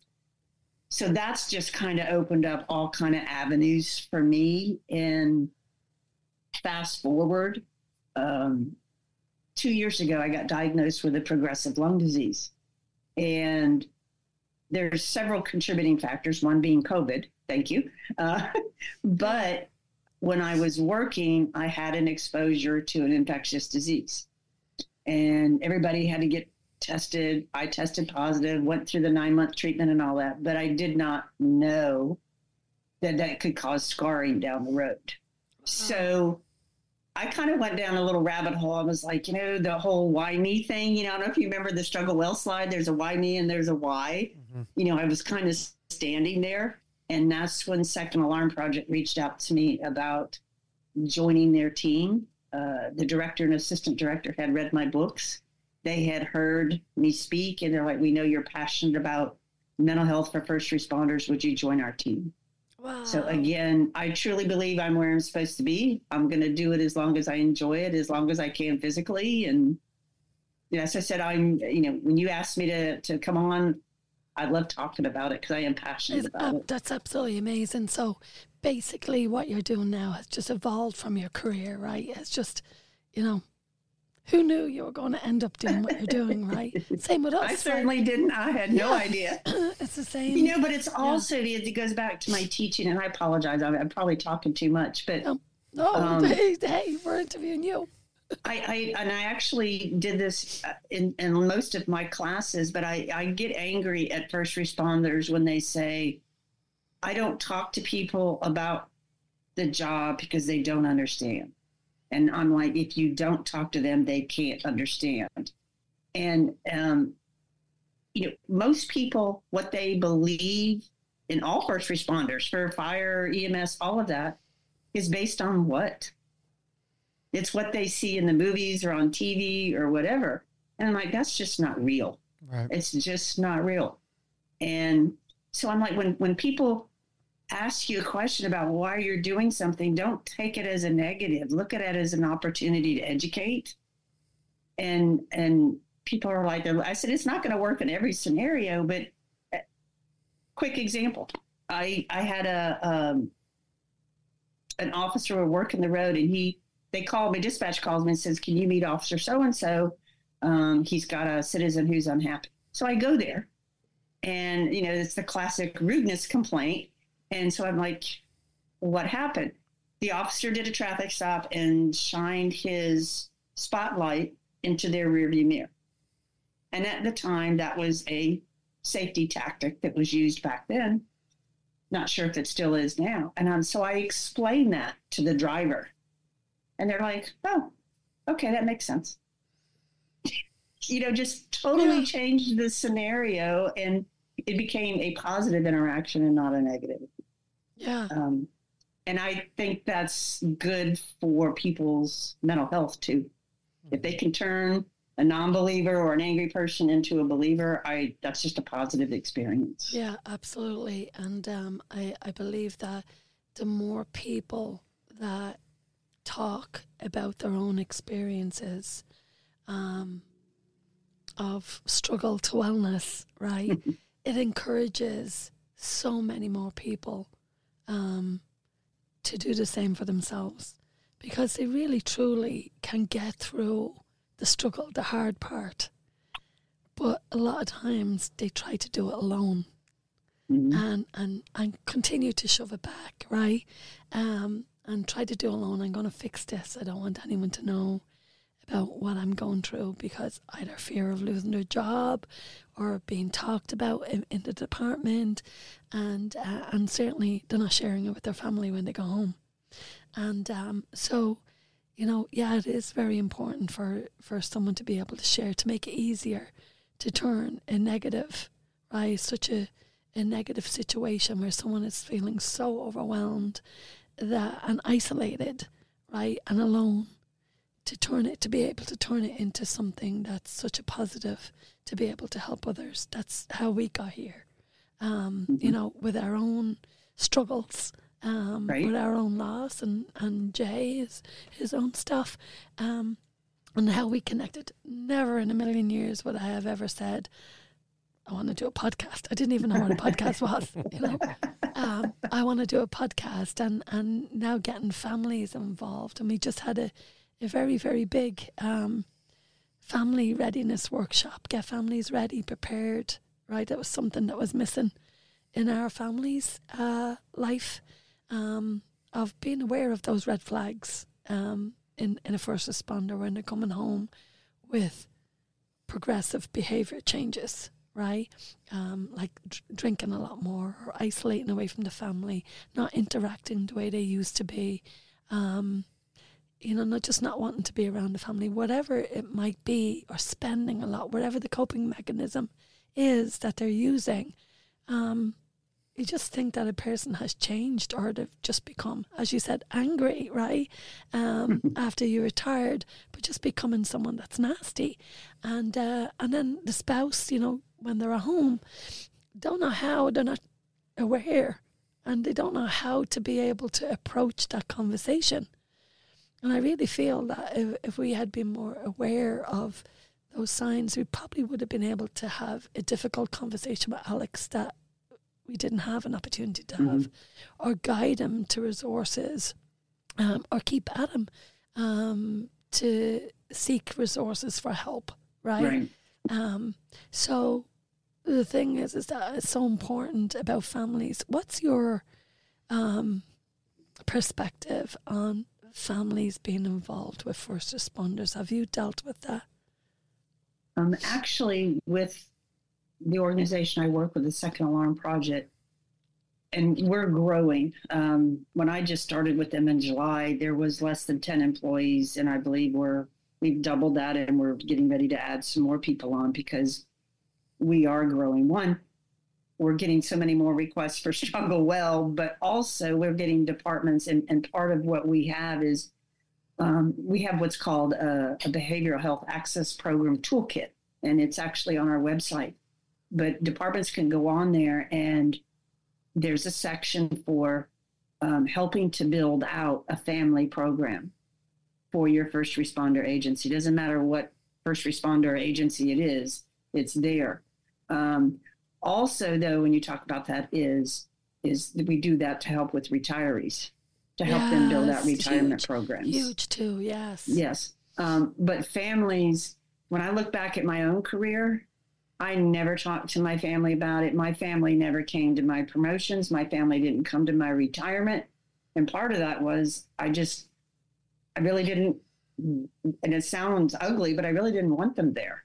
So that's just kind of opened up all kind of avenues for me. And fast forward, um, two years ago, I got diagnosed with a progressive lung disease. And there's several contributing factors, one being COVID. Thank you. Uh, but when I was working, I had an exposure to an infectious disease. And everybody had to get tested. I tested positive, went through the nine-month treatment and all that. But I did not know that that could cause scarring down the road. So I kind of went down a little rabbit hole. I was like, you know, the whole why me thing. You know, I don't know if you remember the Struggle Well slide. There's a why me and there's a why. Mm-hmm. You know, I was kind of standing there. And that's when Second Alarm Project reached out to me about joining their team. Uh, the director and assistant director had read my books. They had heard me speak, and they're like, we know you're passionate about mental health for first responders. Would you join our team? Wow. So again, I truly believe I'm where I'm supposed to be. I'm going to do it as long as I enjoy it, as long as I can physically. And you know, as I said, I'm, you know, when you asked me to, to come on, I love talking about it because I am passionate it's, about uh, it.
That's absolutely amazing. So basically what you're doing now has just evolved from your career, right? It's just, you know, who knew you were going to end up doing what you're doing, right? Same with us.
I certainly right? didn't. I had no yeah. idea.
It's the same.
You know, but it's also, yeah. it goes back to my teaching, and I apologize. I'm, I'm probably talking too much, but.
No, no um, hey, hey, we're interviewing you.
I, I and I actually did this in, in most of my classes, but I, I get angry at first responders when they say, I don't talk to people about the job because they don't understand. And I'm like, if you don't talk to them, they can't understand. And, um, you know, most people, what they believe in all first responders, for fire, E M S, all of that, is based on what? It's what they see in the movies or on T V or whatever. And I'm like, that's just not real. Right. It's just not real. And so I'm like, when, when people ask you a question about why you're doing something, don't take it as a negative. Look at it as an opportunity to educate. And, and people are like, I said, it's not going to work in every scenario, but quick example. I, I had a, um, an officer working the road, and he, they called me, dispatch calls me and says, can you meet Officer so-and-so? Um, he's got a citizen who's unhappy. So I go there, and, you know, it's the classic rudeness complaint. And so I'm like, what happened? The officer did a traffic stop and shined his spotlight into their rearview mirror. And at the time, that was a safety tactic that was used back then. Not sure if it still is now. And um, so I explained that to the driver. And they're like, oh, okay, that makes sense. You know, just totally yeah. changed the scenario, and it became a positive interaction and not a negative.
Yeah.
Um, and I think that's good for people's mental health, too. Mm-hmm. If they can turn a non-believer or an angry person into a believer, I that's just a positive experience.
Yeah, absolutely. And um, I, I believe that the more people that talk about their own experiences um, of struggle to wellness, right? It encourages so many more people um, to do the same for themselves, because they really truly can get through the struggle, the hard part. But a lot of times they try to do it alone. Mm-hmm. and, and, and continue to shove it back, right? Um, and try to do alone. I'm going to fix this. I don't want anyone to know about what I'm going through, because either fear of losing their job or being talked about in, in the department, and uh, and certainly they're not sharing it with their family when they go home. And um, so, you know, yeah, it is very important for, for someone to be able to share, to make it easier to turn a negative, right? Such a, a negative situation where someone is feeling so overwhelmed that and isolated, right, and alone, to turn it, to be able to turn it into something that's such a positive, to be able to help others. That's how we got here, um, mm-hmm. you know, with our own struggles um,
Right.
with our own loss, and, and Jay is his own stuff, um, and how we connected. Never in a million years would I have ever said, I want to do a podcast. I didn't even know what a podcast was, you know. Um, I want to do a podcast, and, and now getting families involved. And we just had a, a very, very big um, family readiness workshop, get families ready, prepared, right? That was something that was missing in our family's uh, life, um, of being aware of those red flags um, in, in a first responder when they're coming home with progressive behaviour changes, right? Um, like d- drinking a lot more, or isolating away from the family, not interacting the way they used to be, um, you know, not just not wanting to be around the family, whatever it might be, or spending a lot, whatever the coping mechanism is that they're using. Um, you just think that a person has changed, or they've just become, as you said, angry, right? Um, after you retired, but just becoming someone that's nasty. And uh, and then the spouse, you know, when they're at home, don't know how, they're not aware, and they don't know how to be able to approach that conversation. And I really feel that if, if we had been more aware of those signs, we probably would have been able to have a difficult conversation with Alex that we didn't have an opportunity to have, mm-hmm. or guide him to resources, um, or keep at him um, to seek resources for help, right?
Right.
Um, so the thing is, is that it's so important about families. What's your um, perspective on families being involved with first responders? Have you dealt with that?
Um, actually, with the organization I work with, the Second Alarm Project, and we're growing. Um, when I just started with them in July, there was less than ten employees, and I believe we're we've doubled that, and we're getting ready to add some more people on because we are growing. One, we're getting so many more requests for Struggle Well, but also we're getting departments, and, and part of what we have is um, we have what's called a, a behavioral health access program toolkit, and it's actually on our website. But departments can go on there, and there's a section for um, helping to build out a family program for your first responder agency. It doesn't matter what first responder agency it is, it's there. Um, also, though, when you talk about that, is is that we do that to help with retirees, to help
yes,
them build out retirement
huge,
programs.
Huge too, yes.
Yes. Um, but families, when I look back at my own career, I never talked to my family about it. My family never came to my promotions. My family didn't come to my retirement. And part of that was I just, I really didn't, and it sounds ugly, but I really didn't want them there.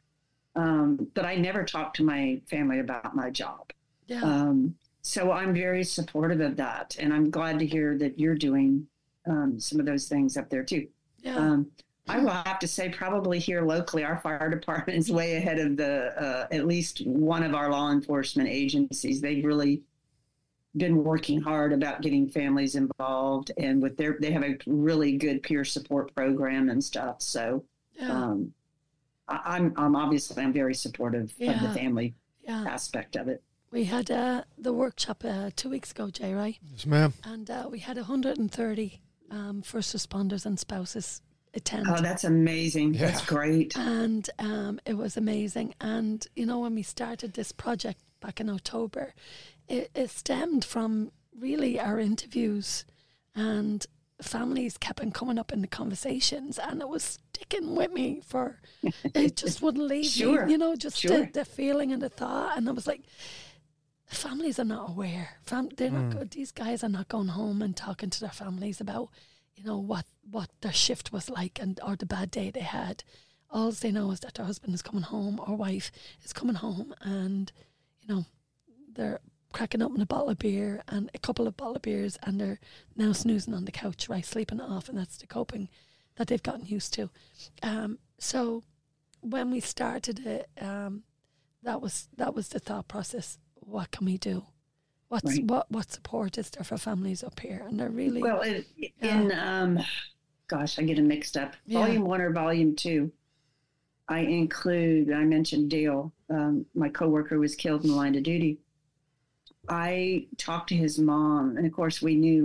Um, but I never talked to my family about my job.
Yeah.
Um, so I'm very supportive of that. And I'm glad to hear that you're doing um, some of those things up there too.
Yeah.
Um, I will have to say probably here locally, our fire department is way ahead of the, uh, at least one of our law enforcement agencies. They've really been working hard about getting families involved, and with their, they have a really good peer support program and stuff. So
yeah.
um, I, I'm, I'm obviously, I'm very supportive
yeah.
of the family
yeah.
aspect of it.
We had uh, the workshop uh, two weeks ago, Jay, right?
Yes, ma'am.
And uh, we had one hundred thirty um, first responders and spouses attend.
Oh, that's amazing.
Yeah.
That's great.
And um, it was amazing. And, you know, when we started this project back in October, it, it stemmed from really our interviews, and families kept on coming up in the conversations, and it was sticking with me for, it just wouldn't leave
Sure.
me, you know, just
Sure.
the, the feeling and the thought. And I was like, families are not aware. Fam- they're not
Mm.
good. These guys are not going home and talking to their families about, you know, what, what their shift was like, and or the bad day they had. All they know is that their husband is coming home or wife is coming home, and, you know, they're cracking open a bottle of beer and a couple of bottle of beers, and they're now snoozing on the couch, right, sleeping it off, and that's the coping that they've gotten used to. Um, so when we started it, um, that was that was the thought process. What can we do? What's
Right.
what what support is there for families up here? And they're really
Well, in,
Yeah.
in um, gosh, I get them mixed up.
Yeah.
Volume one or volume two, I include, I mentioned Dale, um, my coworker was killed in the line of duty. I talked to his mom, and of course we knew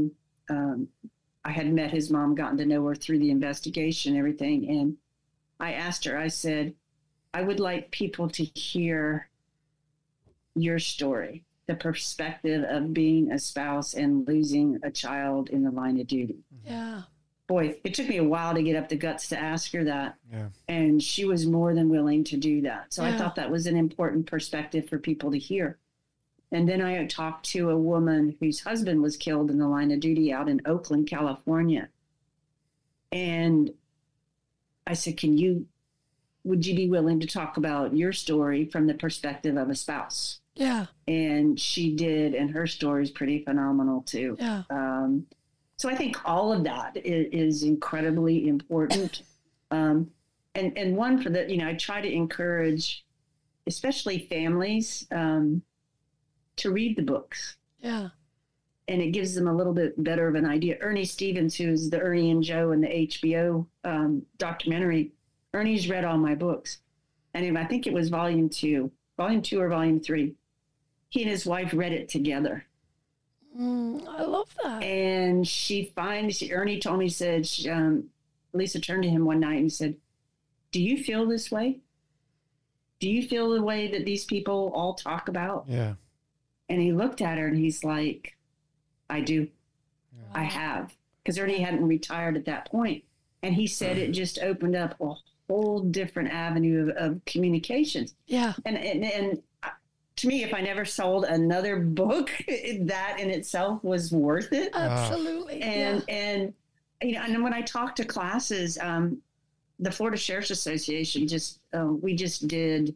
um, I had met his mom, gotten to know her through the investigation, everything. And I asked her, I said, I would like people to hear your story, the perspective of being a spouse and losing a child in the line of duty.
Yeah.
Boy, it took me a while to get up the guts to ask her that.
Yeah.
And she was more than willing to do that. So
Yeah.
I thought that was an important perspective for people to hear. And then I talked to a woman whose husband was killed in the line of duty out in Oakland, California. And I said, can you, would you be willing to talk about your story from the perspective of a spouse?
Yeah.
And she did, and her story is pretty phenomenal too.
Yeah.
Um, so I think all of that is, is incredibly important. Um, and, and one for the, you know, I try to encourage, especially families, um, to read the books.
Yeah.
And it gives them a little bit better of an idea. Ernie Stevens, who's the Ernie and Joe in the H B O um, documentary, Ernie's read all my books. And I think it was volume two, volume two or volume three. He and his wife read it together.
Mm, I love that.
And she finds, Ernie told me, he said, she, um, Lisa turned to him one night and said, do you feel this way? Do you feel the way that these people all talk about?
Yeah.
And he looked at her and he's like, I do.
Yeah.
I have. Because Ernie hadn't retired at that point. And he said it just opened up a whole different avenue of, of communications.
Yeah.
And, and, and to me, if I never sold another book, that in itself was worth it.
Absolutely.
And,
yeah.
and, you know, and when I talk to classes, um, the Florida Sheriff's Association just, uh, we just did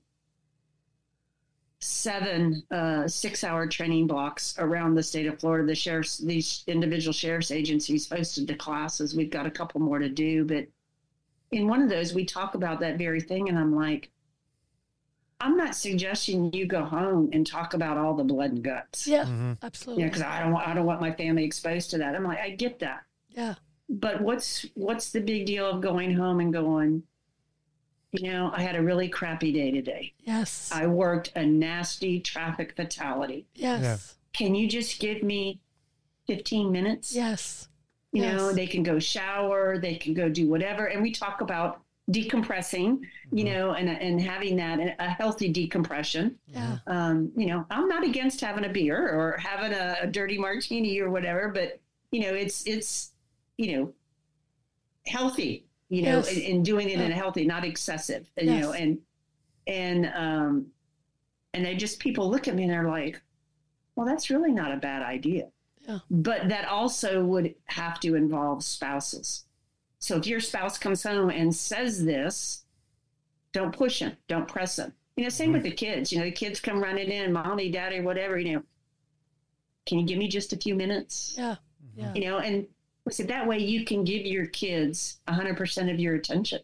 seven uh, six-hour training blocks around the state of Florida. The sheriffs, these individual sheriff's agencies hosted the classes. We've got a couple more to do, but in one of those, we talk about that very thing. And I'm like, I'm not suggesting you go home and talk about all the blood and guts.
Yeah,
Mm-hmm.
absolutely.
You know, because I don't want, I don't want my family exposed to that. I'm like, I get that.
Yeah.
But what's what's the big deal of going home and going, you know, I had a really crappy day today.
Yes.
I worked a nasty traffic fatality.
yes.
Yeah.
Can you just give me fifteen minutes?
Yes.
You
yes.
know, they can go shower, they can go do whatever. And we talk about decompressing, you
Mhm.
know, and, and having that, a healthy decompression.
Yeah.
Um, you know, I'm not against having a beer or having a, a dirty martini or whatever, but, you know, it's, it's, you know, healthy, you know,
Yes.
and, and doing it
Yeah.
in a healthy, not excessive, and,
Yes.
you know, and, and, um, and they just, people look at me and they're like, well, that's really not a bad idea.
Yeah.
But that also would have to involve spouses. So if your spouse comes home and says this, don't push him, don't press him. You know, same
Mhm.
with the kids. You know, the kids come running in, mommy, daddy, whatever, you know, can you give me just a few minutes?
Yeah. Yeah.
You know, and listen, that way you can give your kids one hundred percent of your attention.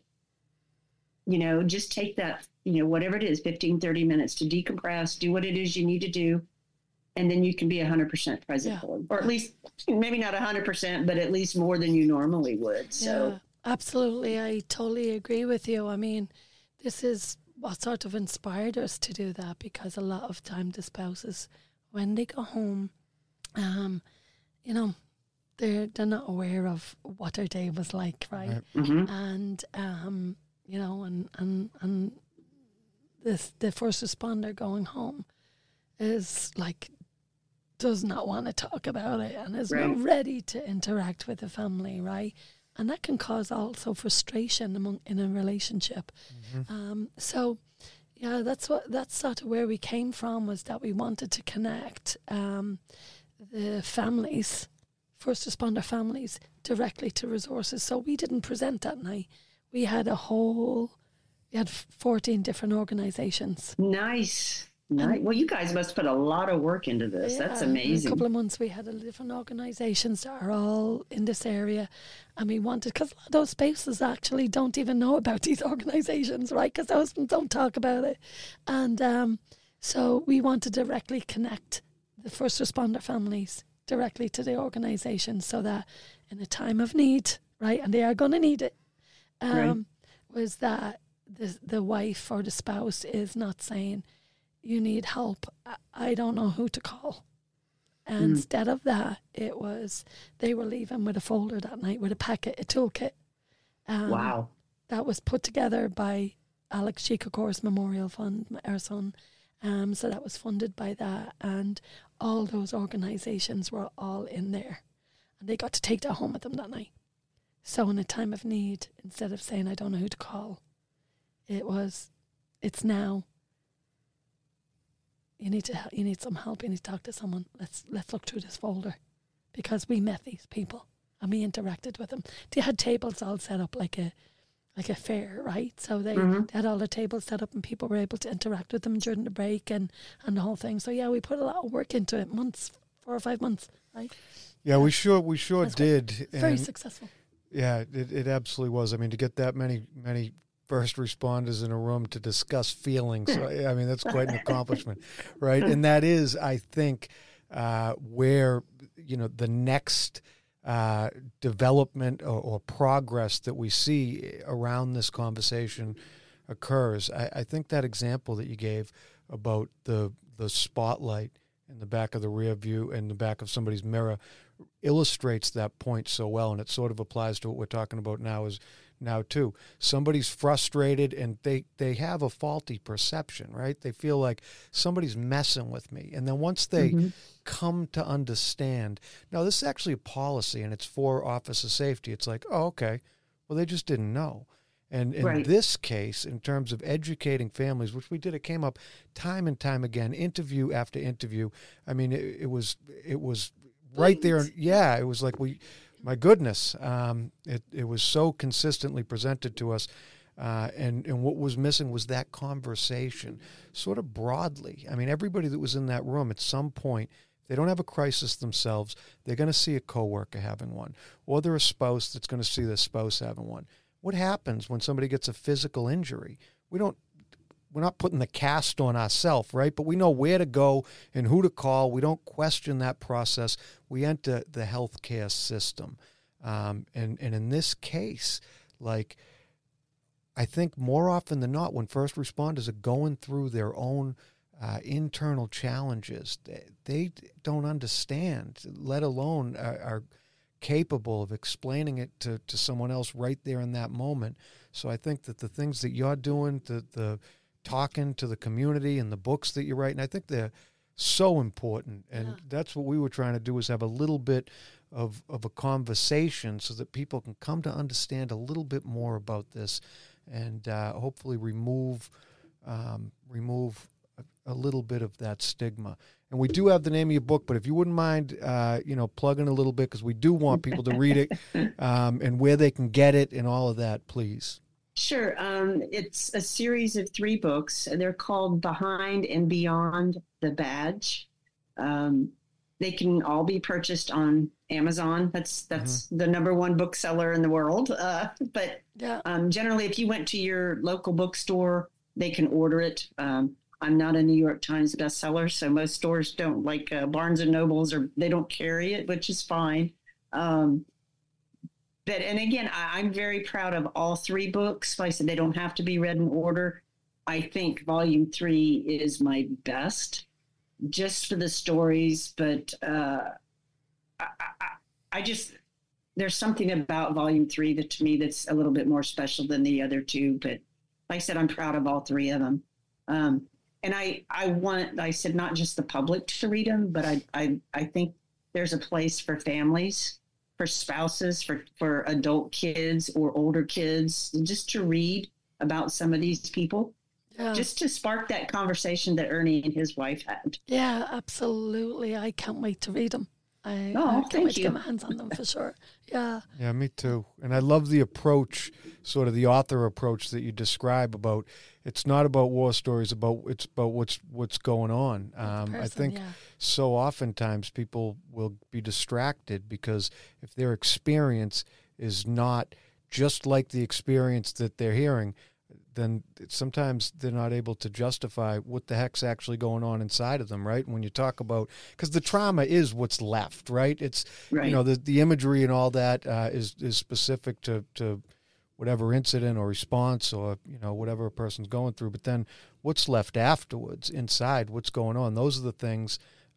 You know, just take that, you know, whatever it is, fifteen, thirty minutes to decompress, do what it is you need to do. And then you can be one hundred percent present
Yeah.
for them. Or at least, maybe not one hundred percent, but at least more than you normally would. So,
Yeah, absolutely. I totally agree with you. I mean, this is what sort of inspired us to do that, because a lot of time the spouses, when they go home, um, you know, they're they're not aware of what their day was like, right?
Right.
mhm.
And um, you know, and and and this the first responder going home is like does not want to talk about it and is
Right.
not ready to interact with the family, right? And that can cause also frustration among in a relationship.
Mhm.
Um, so yeah, that's what that's sort of where we came from, was that we wanted to connect um, the families, first responder families, directly to resources. So we didn't present that night. We had a whole, we had fourteen different organizations.
Nice. Nice. Well, you guys must put a lot of work into this. That's
Yeah, in
amazing.
a couple of months, we had a different organisations that are all in this area, and we wanted, because a lot of those spouses actually don't even know about these organisations, right? Because the husbands don't talk about it, and um, so we want to directly connect the first responder families directly to the organisations, so that in a time of need, right, and they are going to need it, um,
Right.
was that the the wife or the spouse is not saying, you need help, I- I don't know who to call. And
Mm.
instead of that, it was they were leaving with a folder that night with a packet, a toolkit. Um,
Wow.
That was put together by Alex Shikakor's Memorial Fund, our son. Um, so that was funded by that. And all those organisations were all in there. And they got to take that home with them that night. So in a time of need, instead of saying, I don't know who to call, it was, it's now. You need to, you need some help. You need to talk to someone. Let's let's look through this folder, because we met these people and we interacted with them. They had tables all set up like a, like a fair, right? So they,
Mm-hmm.
they had all the tables set up and people were able to interact with them during the break and, and the whole thing. So yeah, we put a lot of work into it, months, four or five months, right?
Yeah, we sure we sure
That's great.
did.
Very
And
successful.
yeah, it, it absolutely was. I mean, to get that many many first responders in a room to discuss feelings, I mean, that's quite an accomplishment, right? And that is, I think, uh, where, you know, the next uh, development or, or progress that we see around this conversation occurs. I, I think that example that you gave about the the spotlight in the back of the rear view and the back of somebody's mirror illustrates that point so well, and it sort of applies to what we're talking about now is now too. Somebody's frustrated and they, they have a faulty perception, right? They feel like somebody's messing with me. And then once they
Mm-hmm.
come to understand, no, this is actually a policy and it's for officer safety. It's like, oh, okay, well, they just didn't know. And in
Right.
this case, in terms of educating families, which we did, it came up time and time again, interview after interview. I mean, it, it was it was right there. Yeah, it was like, we, my goodness, um, it, it was so consistently presented to us. Uh, and, and what was missing was that conversation, sort of broadly. I mean, everybody that was in that room at some point, they don't have a crisis themselves, they're going to see a coworker having one, or they're a spouse that's going to see their spouse having one. What happens when somebody gets a physical injury? We don't, we're not putting the cast on ourselves, right? But we know where to go and who to call. We don't question that process. We enter the healthcare system. Um, and, and in this case, like, I think more often than not, when first responders are going through their own uh, internal challenges, they, they don't understand, let alone are, are capable of explaining it to, to someone else right there in that moment. So I think that the things that you're doing, the, the talking to the community and the books that you're writing, I think they're so important. And
Yeah.
that's what we were trying to do, is have a little bit of, of a conversation so that people can come to understand a little bit more about this and uh, hopefully remove um, remove a, a little bit of that stigma. And we do have the name of your book, but if you wouldn't mind, uh, you know, plugging a little bit, because we do want people to read it um, and where they can get it and all of that, please.
Sure. Um, it's a series of three books. They're called Behind and Beyond the Badge. Um, they can all be purchased on Amazon. That's that's mm-hmm. the number one bookseller in the world. Uh, but
Yeah.
um, generally, if you went to your local bookstore, they can order it. Um, I'm not a New York Times bestseller, so most stores don't, like uh, Barnes and Nobles, or they don't carry it, which is fine. Um, but and again, I, I'm very proud of all three books. Like I said, they don't have to be read in order. I think volume three is my best, just for the stories. But uh, I, I, I just there's something about volume three that to me that's a little bit more special than the other two. But like I said, I'm proud of all three of them. Um, and I, I want, like I said, not just the public to read them, but I, I, I think there's a place for families, for spouses, for, for adult kids or older kids, just to read about some of these people,
Yeah.
just to spark that conversation that Ernie and his wife had.
Yeah, absolutely. I can't wait to read them. I,
Oh,
I can't
thank
wait to
you.
get my hands on them for sure. Yeah.
Yeah, me too. And I love the approach, sort of the author approach that you describe about, it's not about war stories, about it's about what's what's going on. Um,
person,
I think
yeah.
so oftentimes people will be distracted because if their experience is not just like the experience that they're hearing, then sometimes they're not able to justify what the heck's actually going on inside of them, right? When you talk about, because the trauma is what's left, right? It's,
Right.
you know, the the imagery and all that uh, is is specific to, to whatever incident or response or, you know, whatever a person's going through. But then what's left afterwards inside, what's going on, those are the things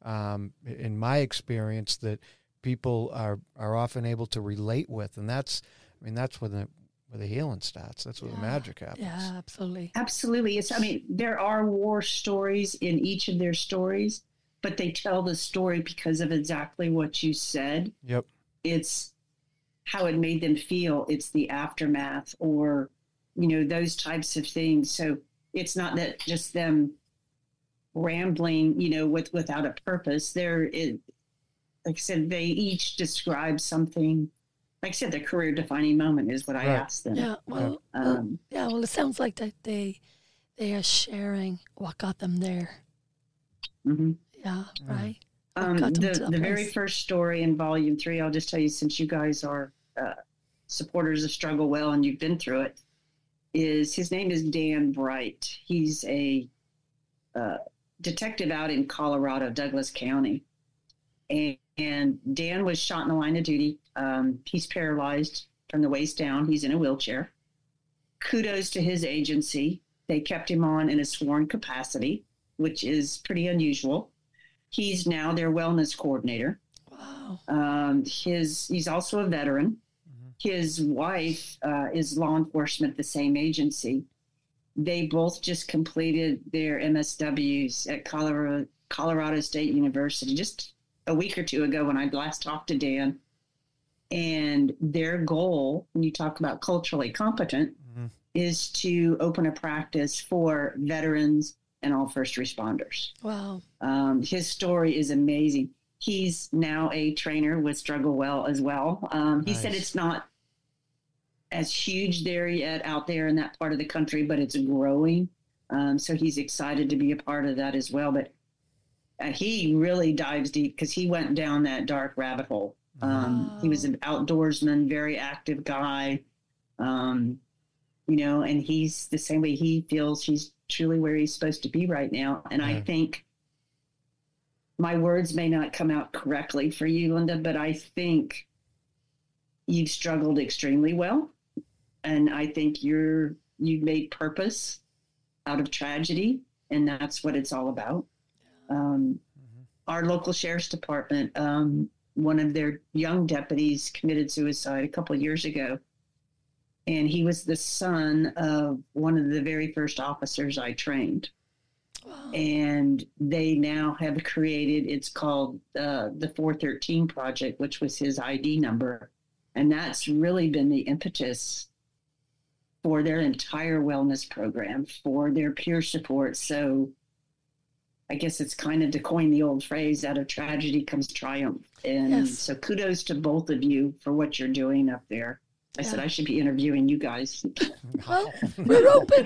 um, in my experience, that people are, are often able to relate with. And that's, I mean, that's where the, where the healing starts. That's where
yeah.
the magic happens.
Yeah, absolutely.
Absolutely. It's, I mean, there are war stories in each of their stories, but they tell the story because of exactly what you said.
Yep.
It's how it made them feel. It's the aftermath, or, you know, those types of things. So it's not that just them rambling, you know, with, without a purpose. There is, like I said, they each describe something. Like I said, their career defining moment is what I
Right.
asked them.
Yeah, well,
Um,
well, yeah, well, it sounds like that they they are sharing what got them there.
Mm-hmm.
Yeah, right.
Um,
got them
the
to that
the very
place.
first story in volume three, I'll just tell you, since you guys are uh, supporters of Struggle Well and you've been through it, is his name is Dan Bright. He's a uh, detective out in Colorado, Douglas County. And, and Dan was shot in the line of duty. Um, he's paralyzed from the waist down. He's in a wheelchair. Kudos to his agency. They kept him on in a sworn capacity, which is pretty unusual. He's now their wellness coordinator.
Wow.
Um, his he's also a veteran.
Mm-hmm.
His wife uh, is law enforcement at the same agency. They both just completed their M S Ws at Colorado, Colorado State University just a week or two ago when I last talked to Dan. And their goal, when you talk about culturally competent,
Mm-hmm.
is to open a practice for veterans and all first responders.
Wow.
Um, his story is amazing. He's now a trainer with Struggle Well as well. Um, he
Nice.
said it's not as huge there yet out there in that part of the country, but it's growing. Um, so he's excited to be a part of that as well. But uh, he really dives deep because he went down that dark rabbit hole. Um,
Wow.
He was an outdoorsman, very active guy, um, you know, and he's the same way. He feels he's truly where he's supposed to be right now. And
Yeah.
I think my words may not come out correctly for you, Linda, but I think you've struggled extremely well. And I think you're, you've made purpose out of tragedy, and that's what it's all about. Um,
Mm-hmm.
Our local sheriff's department, um, one of their young deputies committed suicide a couple of years ago. And he was the son of one of the very first officers I trained.
Wow.
And they now have created, it's called uh, the four thirteen Project, which was his I D number. And that's really been the impetus for their entire wellness program, for their peer support. So I guess it's kind of to coin the old phrase, out of tragedy comes triumph. And
Yes.
so kudos to both of you for what you're doing up there. I said
Yeah.
I should be interviewing you guys.
Well, we're open.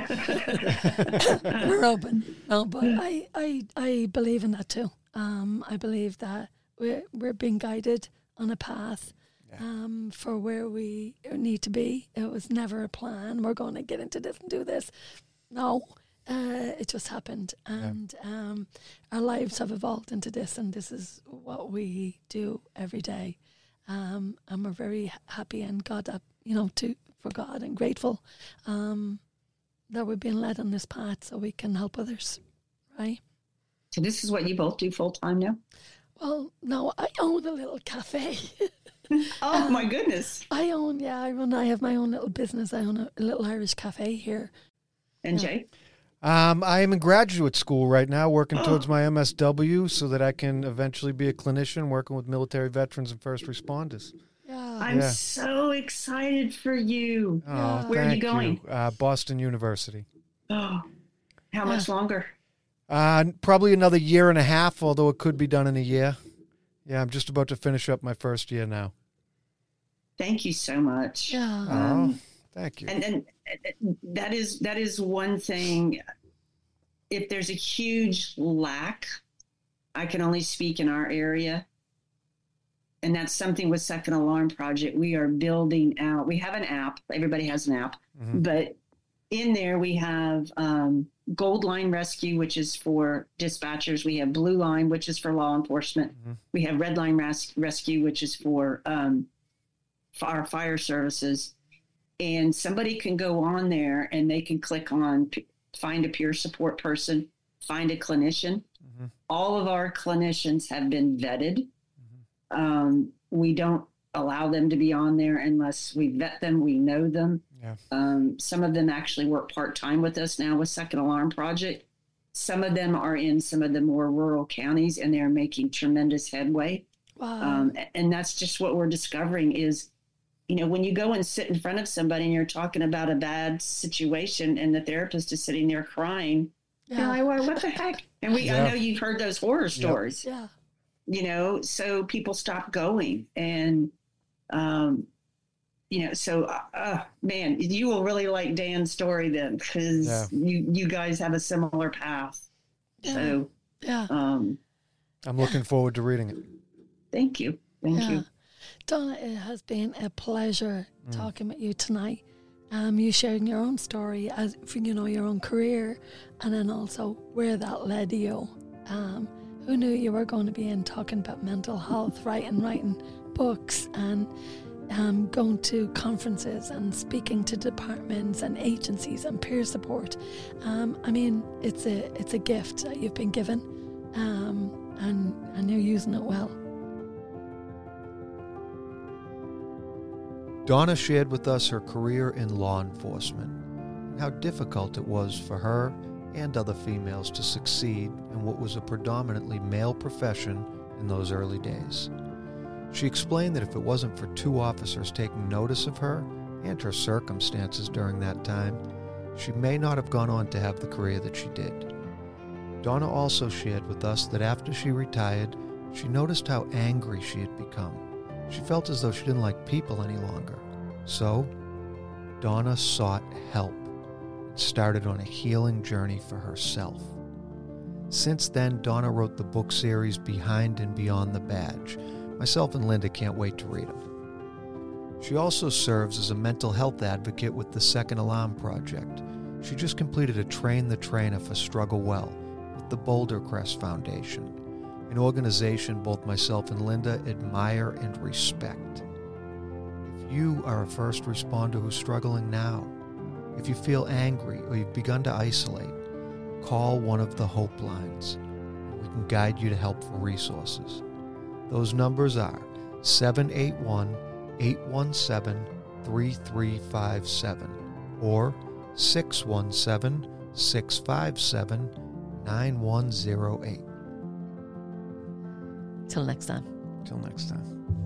We're open. No, but I, I, I believe in that too. Um, I believe that we're we're being guided on a path um, for where we need to be. It was never a plan. We're going to get into this and do this. No, uh, it just happened, and um, our lives have evolved into this, and this is what we do every day. Um, and we're very happy and God, uh, you know, to for God and grateful um, that we're being led on this path so we can help others, right?
So this is what you both do full time now?
Well, no, I own a little cafe.
Oh my goodness.
I own, yeah, I run, I have my own little business. I own a, a little Irish cafe here.
And
Yeah.
Jay?
Um, I am in graduate school right now, working towards my M S W so that I can eventually be a clinician working with military veterans and first responders.
Yeah.
I'm
Yeah.
so excited for you.
Oh,
Yeah.
Where are you
thank
going?
Uh, Boston University.
Oh, how much longer?
Uh, probably another year and a half, although it could be done in a year. Yeah, I'm just about to finish up my first year now.
Thank you so much.
Yeah.
Um,
oh, thank you.
And then that is that is one thing. If there's a huge lack, I can only speak in our area. And that's something with Second Alarm Project. We are building out. We have an app. Everybody has an app.
Mhm.
But in there we have um, Gold Line Rescue, which is for dispatchers. We have Blue Line, which is for law enforcement.
Mhm.
We have Red Line Res- Rescue, which is for um, for our fire services. And somebody can go on there and they can click on p- find a peer support person, find a clinician,
Mm-hmm. All of our clinicians have been vetted. Mm-hmm. Um, we don't allow them to be on there unless we vet them, we know them.
Yeah.
Um, some of them actually work part-time with us now with Second Alarm Project. Some of them are in some of the more rural counties, and they're making tremendous headway.
Wow.
Um, and that's just what we're discovering is, you know, when you go and sit in front of somebody and you're talking about a bad situation and the therapist is sitting there crying,
Yeah.
you're like, well, what the heck? And we,
Yeah.
I know you've heard those horror stories,
Yeah.
you know, so people stop going. And, um, you know, so, uh, uh, man, you will really like Dan's story then, because
Yeah.
you, you guys have a similar path.
Yeah.
So,
Yeah.
um,
I'm looking forward to reading it.
thank you. Thank
yeah.
you.
Donna, it has been a pleasure
Mm.
talking with you tonight. Um, you sharing your own story, as you know, your own career, and then also where that led you. Um, who knew you were going to be in talking about mental health, writing, writing books, and um, going to conferences and speaking to departments and agencies and peer support. Um, I mean, it's a it's a gift that you've been given, um, and and you're using it well.
Donna shared with us her career in law enforcement and how difficult it was for her and other females to succeed in what was a predominantly male profession in those early days. She explained that if it wasn't for two officers taking notice of her and her circumstances during that time, she may not have gone on to have the career that she did. Donna also shared with us that after she retired, she noticed how angry she had become. She felt as though she didn't like people any longer. So, Donna sought help and started on a healing journey for herself. Since then, Donna wrote the book series Behind and Beyond the Badge. Myself and Linda can't wait to read them. She also serves as a mental health advocate with the Second Alarm Project. She just completed a Train the Trainer for Struggle Well with the Boulder Crest Foundation, an organization both myself and Linda admire and respect. If you are a first responder who's struggling now, if you feel angry or you've begun to isolate, call one of the Hope Lines. We can guide you to helpful resources. Those numbers are seven eight one, eight one seven, three three five seven or six one seven, six five seven, nine one zero eight.
Till next time.
Till next time.